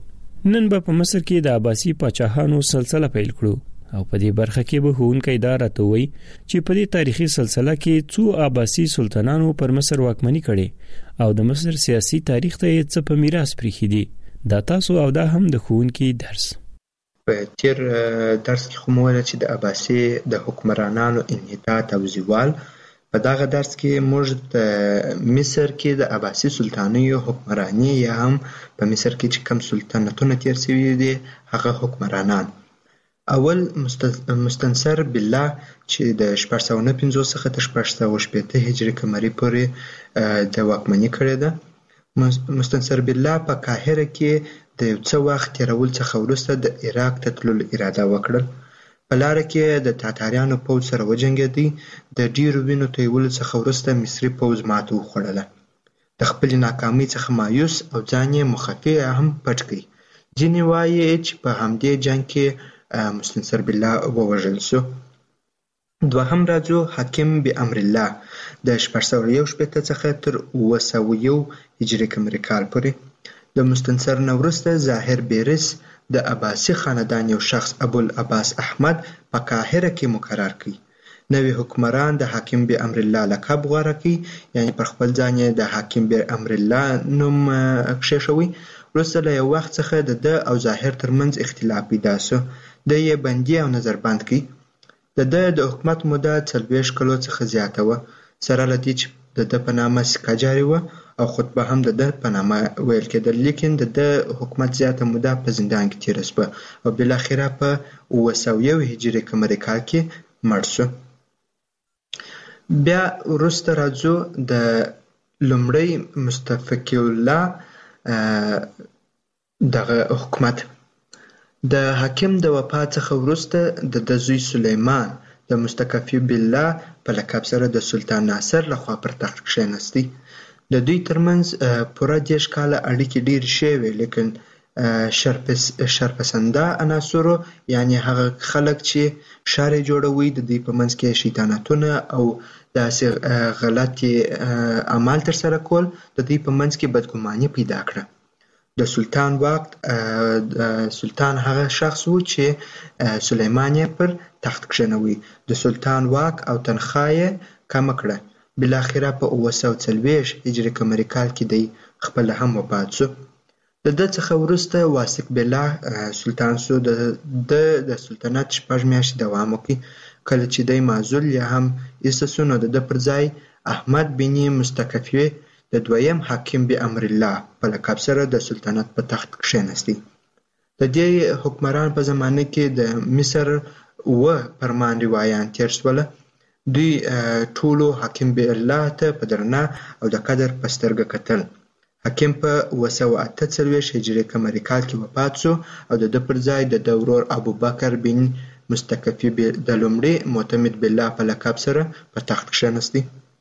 نن به په مصر کې د عباسي پاچاهانو سلسله پیل کړو او په دې برخه کې به هونکې اداره توي چې په دې تاریخي سلسله کې څو عباسي سلطنانو پر مصر واکمني کړي او د مصر سیاسي تاریخ ته یې څه په میراث پریښي دي. دا تاسو او دا هم د هونکې درس په تیر درس کې خو موږ چې د عباسي د حکمرانانو انحطاط او زوال، په دغه درس کې موږ د مصر کې د عباسي سلطانیو حکمرانی یا هم په مصر کې چې کوم سلطنتونه تیر شوي دي هغه حکمرانان. اول مستنصر بالله چې د شپږ سوه نه پنځوس څخه تر شپږ سوه شپېته هجري قمري پورې د واکمني کړې ده. مستنصر بالله په قاهره کې د یو څه وخت تېرولو څخه وروسته د عراق ته تللو اراده وکړل. په لاره کې د تاتاریانو پوځ سره وجنګېدی. د ډیرو وینو تویولو څخه وروسته مصري پوځ ماته وخوړله. د خپلې ناکامۍ څخه مایوس او ځان یې مخفي هم پټ کړ. ځینې وایي چې په همدې جنګ کې مستنصر بالله ووژل شو. دوهم راځو حاکم بامر الله د شپږ سوه یو شپېته څخه تر اوه سوه یو هجري قمري کال پورې. د مستنصر نه وروسته ظاهر بیرس د عباسي خاندان یو شخص ابوالعباس احمد په قاهره کې مقرر کړ. نوی حکمران د حاکم بامر الله لقب غوره کړ، یعنی پر خپل ځان یې د حاکم بامر الله نوم کښېښوی. وروسته له یو وخت څخه د ده او ظاهر ترمنځ اختلاف پیدا شو. د یې بندي او نظربند کړ. د ده د حکومت موده څلوېښت کلو څخه زیاته وه، سره له دې چې د ده په نامه سکه جاري وه او خطبه هم د ده په نامه ویل کېدل. لیکن د ده حکومت زیاته موده په زندان کې تېره شوه او بالاخره په اوه سوه یو هجري قمري کال کې مړ شو. بیا وروسته راځو د لومړی مستفقی الله دغه حکومت. د حاکم د وفات څخه وروسته د ده زوی سلیمان د مستکفی بالله په لقب سره د سلطان ناصر لخوا پر تخت کښېنستی. د دوی ترمنځ پوره دېرش کاله اړیکې ډېرې ښې وې، لیکن شرپسنده عناصرو یعنی هغه خلک چې ښار یې جوړوي د دوی په منځ کې شیطانتونه او داسې غلطې اعمال ترسره کول د دوی په منځ کې بدګماني پیدا کړه. د سلطان واک سلطان هغه شخص و چې سلیمان یې پر تخت کښېنوي. د سلطان واک او تنخواه یې کمه کړه. بالاخره په اوه سوه څلوېښت هجري قمري کال کې دی خپله هم وفات شو. د ده څخه وروسته واثق بالله سلطان شو. د ده د سلطنت شپږ میاشتې دوام وکړ. کله چې دی معزول یا هم ایسته شو نو د ده پر ځای احمد بن مستکفی د دویم حاکم بامر الله په لقب سره د سلطنت په تخت کښېنستی. د دې حکمران په زمانه کې د مصر اوه فرمان روایان تیر شوله. دوی ټولو حاکم بالله ته په درنه او د قدر په سترګه کتل. حاکم په اوه سوه اته څلوېښت هجري قمري کال کې وفات شو او د ده پر ځای د ده ورور ابوبکر بن مستکفی د لومړي معتمد بالله په لقب سره په تخت کښېنستی.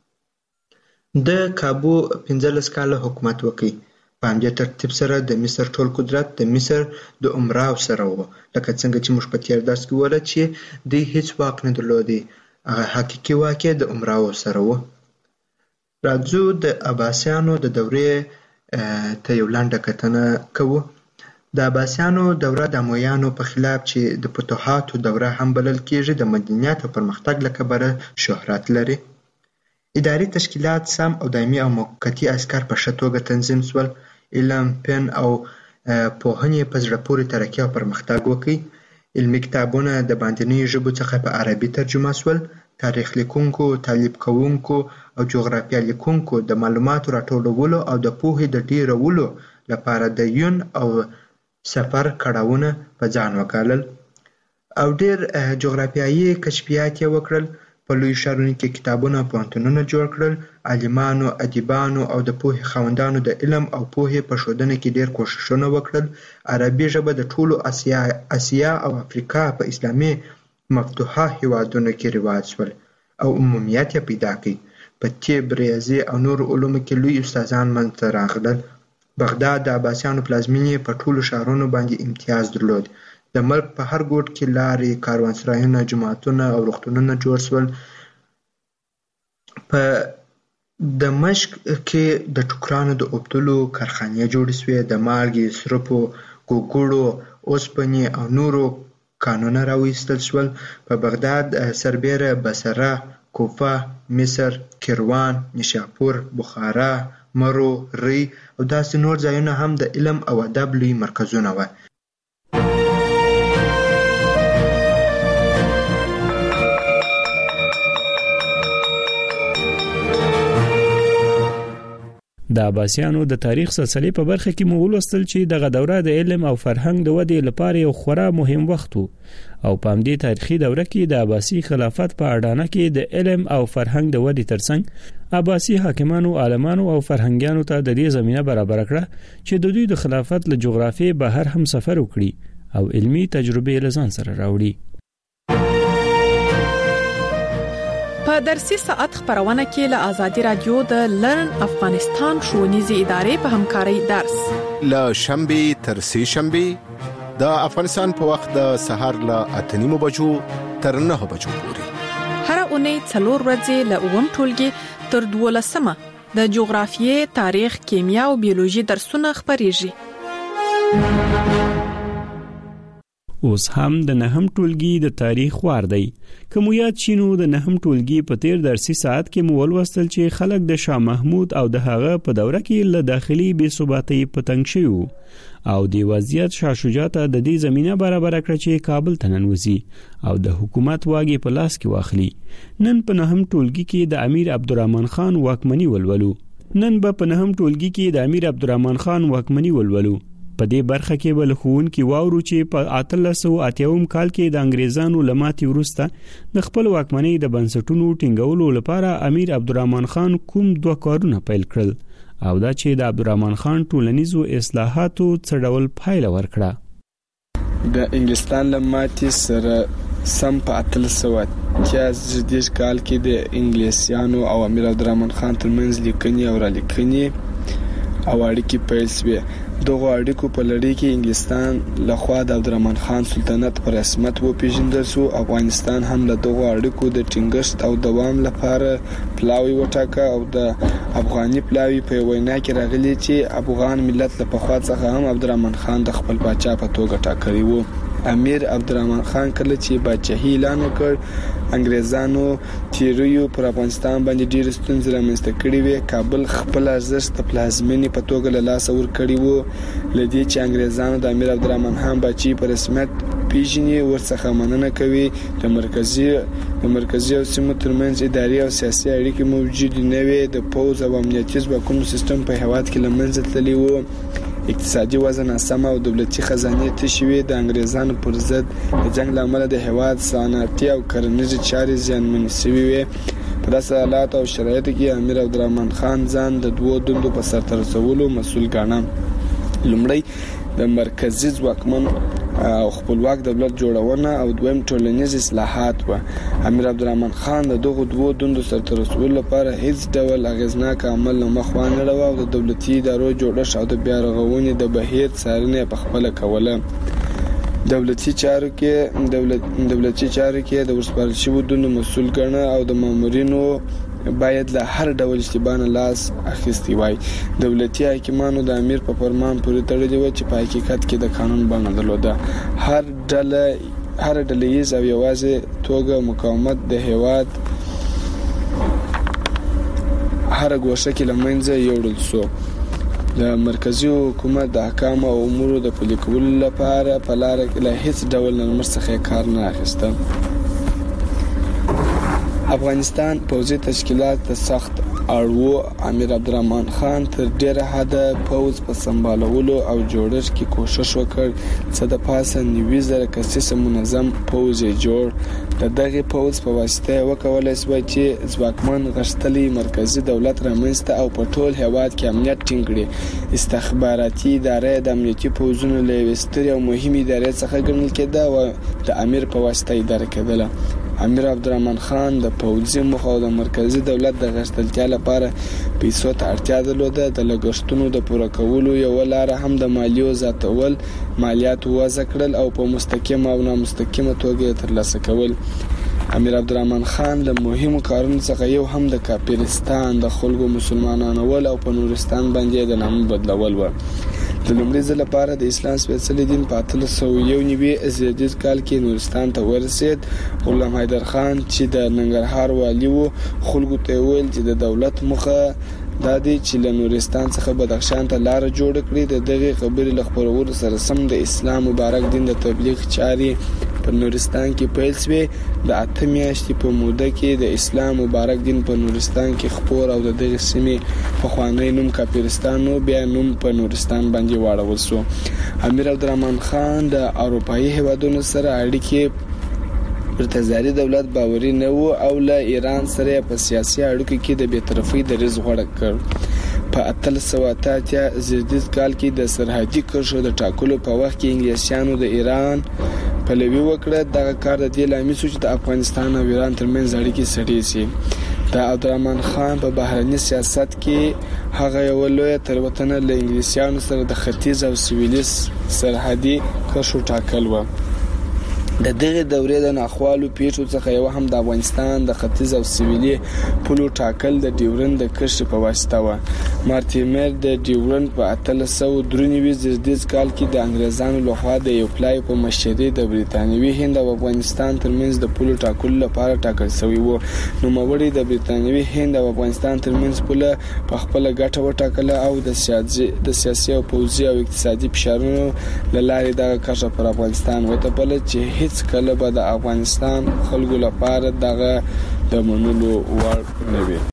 د کابو پنځلس کاله حکومت وکړ. په همدې ترتیب سره د مصر ټول قدرت د مصر د امراو سره و، لکه څنګه چې موږ په تیر درس کې وویل چې دوی هیڅ واک نه درلودی. هغه حقیقي واک یې د امراو سره و. راځو د عباسیانو د دورې ته یو لنډه کتنه کوو. د عباسیانو دوره د امویانو په خلاف چې د فتوحاتو دوره هم بلل کېږي د مدنیت او پرمختګ له کبله شهرت لري. اداري تشکیلات سم او دایمي او موقتي عسکر په ښه توګه تنظیم شول. علم، فن او پوهنې په زړه پورې ترقي او پرمختګ وکړ. علمي کتابونه د باندنیو ژبو څخه په عربي ترجمه شول. تاریخ لیکونکو، تعلیب کوونکو او جغرافیه لیکونکو د معلوماتو راټولولو او د پوهې د ډیرولو لپاره د یون او سفر کړاوونه په ځان وګالل او ډیر جغرافیایي کشفیات یې وکړل. په لوی ښارونو کې کتابونه او پوهنتونونه جوړ کړل. عالمانو، ادیبانو او د پوهې خاوندانو د علم او پوهې په ښودنه کې ډیر کوښښونه وکړل. عربي ژبه د ټولو اسیا اسیا او افریقا په اسلامي مفتوحه هیوادونو کې رواج شول او عمومیت یې پیدا کړ. په طب، ریاضي او نورو علومو کې لوی استادان منځته راغلل. بغداد د عباسیانو پلازمینې په ټولو ښارونو باندې امتیاز درلود. د ملک په هر ګوټ کې لارې، کاروانسرایونه، جوماتونه او روغتونونه جوړ شول. په دمشق کې د ټوکرانو د اوبدلو کارخانې جوړې شوې. د مالګې، سرپو، ګوګړو، اوسپنې او نورو کانونه راویستل شول. په بغداد، سربیره، بصره، کوفه، مصر، کیروان، نیشاپور، بخارا، مرو، ری او داسې نور ځایونه هم د علم او ادب لوی مرکزونه وو. د عباسیانو د تاریخ سلسله په برخه کې مو ولوستل چې دغه دوره د علم او فرهنګ د ودې لپاره یو خورا مهم وخت وو او په همدې تاریخي دوره کې د عباسي خلافت په اډانه کې د علم او فرهنګ د ودې ترڅنګ عباسي حاکمانو، عالمانو او فرهنګیانو ته د دې زمينه برابر کړه چې د دوی د خلافت له جغرافیې بهر هم سفر وکړي او علمي تجربه لزان سره راوړي. په درسي ساعت خبرونه کې له آزادي رادیو د لرن افغانستان ښوونیزې ادارې په همکارۍ درس له شنبه تر سه شنبه د افغانستان په وخت د سهار له اته نیمو بجو تر نه بجو پورې هر اونۍ څلور ورځې له اووم ټولګي تر دولسمه د جغرافیې، تاریخ، کیمیا او بیولوژي درسونه خبريږي. اوس هم د نهم ټولګي د تاریخ وار دی. کوم یاد شینو د نهم ټولګي په تیر درسي ساعت کې مو ولوستل چې خلک د شاه محمود او د هغه په دوره کې له داخلي بې ثباتۍ پتنګ شوی او د وضعیت شاه شجاع ته د دې زمينه برابر کړ چې کابل ته ننوځي او د حکومت واګي په لاس کې واخلي. نن په نهم ټولګي کې د امیر عبدالرحمن خان واکمنی ولولو. نن به په نهم ټولګي کې د امیر عبدالرحمن خان واکمنی ولولو. په دې برخه کې بل خون کې واورو چې په اتلس سوه اتیا کال کې د انګریزانو لماتې وروسته د خپل واکمنۍ د بنسټونو ټینګولو لپاره امیر عبدالرحمن خان کوم دوه کارونه پیل کړل او دا چې د عبدالرحمن خان ټولنیزو اصلاحاتو څه ډول پایله ورکړه. د انګلستان لماتې سره سم په اتلس سوه اتیا کال کې د انګلیسیانو او امیر عبدالرحمن خان ترمنځ لیکنې او رالیکنې او اړیکې پیل شوې. دغه اړیکو په لړۍ کې انګلستان لخوا د عبدالرحمن خان سلطنت پر رسمیت وپیژندل شو. افغانستان هم له دغه اړیکو د ټینګښت او دوام لپاره پلاوی وټاکه او د افغاني پلاوی په وینا کې راغلی چې افغان ملت له پخوا څخه هم عبدالرحمن خان د خپل پاچا په توګه ټاکلی وو. امیر عبدالرحمن خان کله چې پاچاهي اعلان وکړ، انګریزانو تیریو پر افغانستان باندې ډېر ستونزې رامنځته کړې وې. کابل خپل ارزښت د پلازمینې په توګه له لاسه ورکړی وو. لدې چې انګریزانو د امیر عبدالرحمن خان بچي په رسمیت پیژني ورڅخه مننه کوي. د مرکزی د مرکزی او سیمو ترمنځ اداري او سیاسي اړیکې موجود نه وي. د پوز او امنیتي ځواکونو سیستم په هیواد کې لمنځه تللی وو. اقتصادي وضع ناسمه او دولتي خزانه تشې وې. د انګریزانو پر ضد د جنگ لامل د هیواد صنعتي او کرنیزې چارې زیانمنې شوې وې. په داسې حالات او شرایطو کې امیر عبدالرحمن خان ځان د دوو دندو په سرته رسولو مسؤل ګاڼه. لومړی د مرکزي ځواکمن او خپلواک دولت جوړونه او دویم ټولنیز اصلاحات و. امیر عبدالرحمن خان د دغو دوو دندو سرته رسولو لپاره هیڅ ډول اغیزناک عمل نه مخ وانه اړوه او د دولتي ادارو جوړښت او د بیا رغونې د بهیر څارنه په خپل کوله. دولتي چارو کې دولت دولتي چارو کې د ورسپارل شوی دندو مسؤل ګڼه او د مامورینو باید له هر ډول اشتباه نه لاس اخیستی وای. دولتي حاکمانو د امیر په فرمان پورې تړلي و چې په حقیقت کې د قانون بڼه درلوده. هر ډله هر ډلهیز او یوازې توګه مقاومت د هیواد هر ګوشه کې لمنځه یوړل شو. د مرکزی حکومت د احکام او امور د پلي کولو لپاره په لار کې له هیڅ ډول نرمښت څخه کار نه اخیسته. افغانستان پوځي تشکیلات د سخت اړوو. امیر عبدالرحمن خان تر ډیره حده پوځ په سمبالولو او جوړښت کې کوشش وکړ. څه د پاسه نوي زره کسیزه منظم پوځ یې جوړ. د دغه پوځ په واسطه وکولای شو چې ځواکمن غښتلي مرکزی دولت رامنځته او په ټول هیواد کې امنیت ټینګ کړي. استخباراتي ادارې د امنیتي پوځونو له یوې سترې او مهمې ادارې څخه ګڼل کېده او د امیر په واسطه اداره کېدله. امیر عبدالرحمن خان د پوځي موخو او د مرکزی دولت د غښتلتیا لپاره پیسو ته اړتیا درلوده. د لګښتونو د پوره کولو یو لاره هم د مالیو زیاتول، مالیات وضع کړل او په مستقیمه او نامستقیمه توګه ترلاسه کول. امیر عبدالرحمن خان له مهمو کارونو څخه یو هم د کافرستان د خلکو مسلمانانول او په نورستان باندې د نامه بدلول و. د لومړي ځل لپاره د اسلام سپېڅلي دین په اتلس سوه یو نوي زیږدیز کال کې نورستان ته ورسېد. غلام حیدر خان چې د ننګرهار والي و خلکو ته ویل چې د دولت مخه دا دی چې له نورستان څخه بدخشان ته لار جوړ کړي. د دغه خبرې له خپرولو سره سم د اسلام مبارک دین د تبلیغ چارې په نورستان کې پیل شوې. د اته میاشتې په موده کې د اسلام مبارک دین په نورستان کې خپور او د دغه سیمې په خوانی نوم کافرستان نو بیا نوم په نورستان باندې واړول شو. امیر عبدالرحمن خان د اروپאי هیوادونو سره اړیکې پر تزاري دولت باوري نه وو او له ایران سره په سیاسي اړیکو کې د بی‌طرفۍ دریځ غوړه کړ. په اتلس سوه اته اتیا زیږدیز کال کې د سرحدي کرښو د ټاکلو په وخت کې انګلیسیانو د ایران پلوي وکړه. دغه کار د دې لامل شو چې د افغانستان او ایران ترمنځ اړیکې سړې شي. د عبدالرحمن خان په بهرني سیاست کې هغه یو لوی تېروتنه له انګلیسیانو سره د ختیځ او سویلي سرحدي کرښو ټاکل و. د دغه دورې د ناخوالو پیښو څخه یو هم د افغانستان د ختیځ او سویلي پولو ټاکل د ډیورند د کرښې په واسطه و. مارټیمر د ډیورند په اتلس سوه درې نوي زیږدیز کال کې د انګریزانو لخوا د یو پلای په مشرۍ د بریتانوي هند او افغانستان ترمنځ د پولو ټاکلو لپاره ټاکل شوی و. نوموړي د بریتانوي هند او افغانستان ترمنځ پوله په خپل ګټه وټاکله او د سیاسي د سیاسي او پوځي او اقتصادي فشارونو له لارې دغه کرښه پر افغانستان وتپله چې هیڅ کله به د افغانستان خلکو لپاره دغه د منلو وړ نه وي.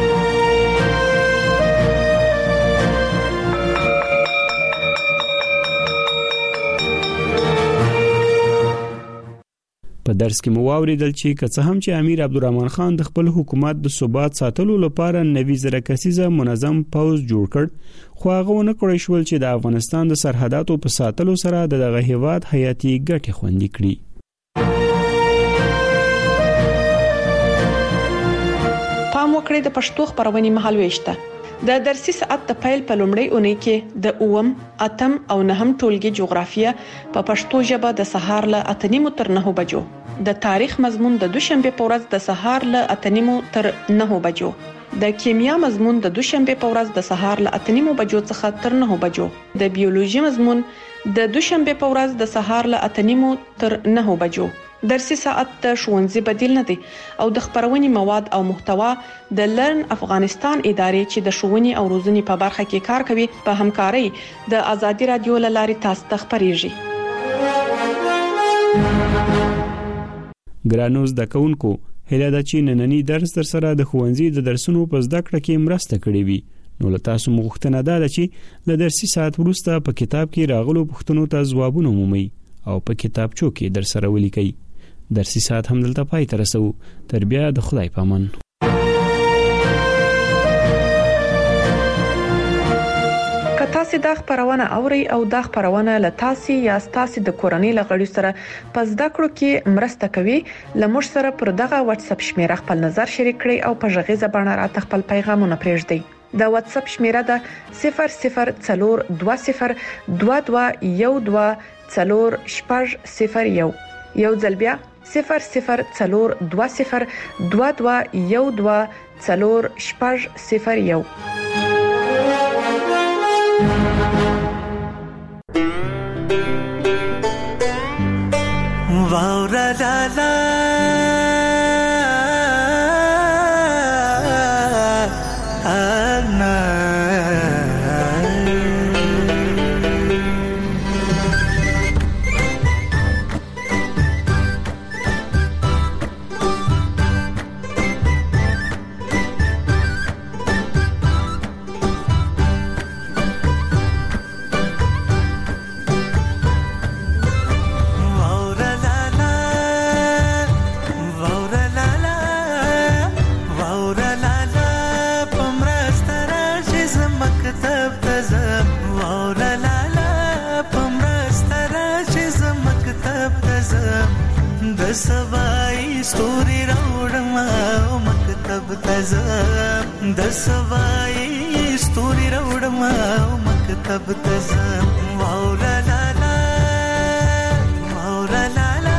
په درس کې مو واوریدل چې که څه هم چې امیر عبدالرحمن خان د خپل حکومت د ثبات ساتلو لپاره نوي زره کسیزه منظم پوځ جوړ کړ، خو هغه ونه کړی شول چې د افغانستان د سرحداتو په ساتلو سره دغه هیواد حیاتي ګټې خوندي کړي. پام وکړئ د پښتو خبرونې مهالويشته. د درسي ساعت د پیل په لومړۍ اونۍ کې د اوم، اتم او نهم ټولګي جغرافیه په پښتو ژبه د سهار له اته نیمو تر نهو بجو، د تاریخ مضمون د دوشنبه په ورځ د سهار له اته نیمو تر نهو بجو، د کیمیا مضمون د دوشنبه په ورځ د سهار له اته نیمو بجو څخه تر نهو بجو، د بیولوژي مضمون د دوشنبه په ورځ د سهار له اته نیمو تر نهو بجو. درسي ساعت د ښوونځي بدیل نه دی او د خبرونې مواد او محتوا د لرن افغانستان ادارې چې د ښوونې او روزنې په برخه کې کار کوي په همکارۍ د ازادي رادیو له لارې تاسو ته خبريږي. ګرانوز د کونکو هله د چین نننی درس در سره د ښوونځي د درسونو په زده کړه کې مرسته کړې وي. نو له تاسو مغوښتنه ده چې له درسي ساعت وروسته په کتاب کې راغلو پوښتنو ته ځوابونه مومئ او په کتابچو کې در سره ولیکئ. درسي ساعت هم دلته پای ته رسو. تر بیا د خدای پامان. که تاسو دا خبرونه اورئ او دا خبرونه له تاسو یا تاسو د کورنۍ لغړي سره پس دا کړو کې مرسته کوي، لمر سره پر دغه واتس اپ شمیره خپل نظر شریک کړئ او په ژغې زبانه راته خپل پیغامونه پرېږدئ. د واتس اپ شمیره ده صفر صفر څلور دوه صفر دوه دوه یو دوه څلور شپږ صفر یو. یو ځل بیا صفر صفر څلور دوه صفر دوه دوه یو دوه څلور شپږ صفر یو. واورا لا لا انا सवाई स्टोरी राउडमा मकतब तज़म द सवाई स्टोरी राउडमा मकतब तज़म वाउला ला ला वाउला ला ला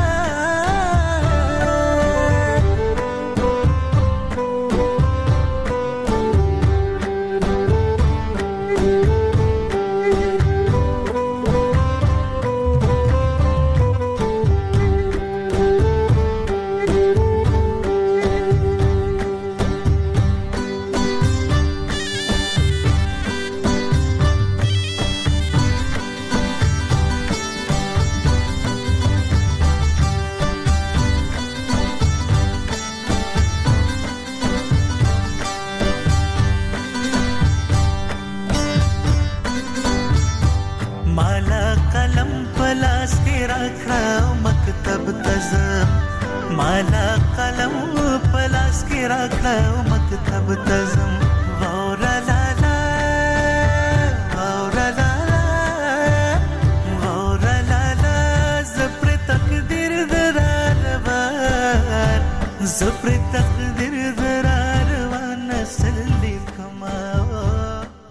راکړه مکتب ته ځم مالا قلم په لاس کې راکړه مکتب ته ځم واوره لالا واوره لالا واوره لالا زه پرې تقدیر درانه بار زه پرې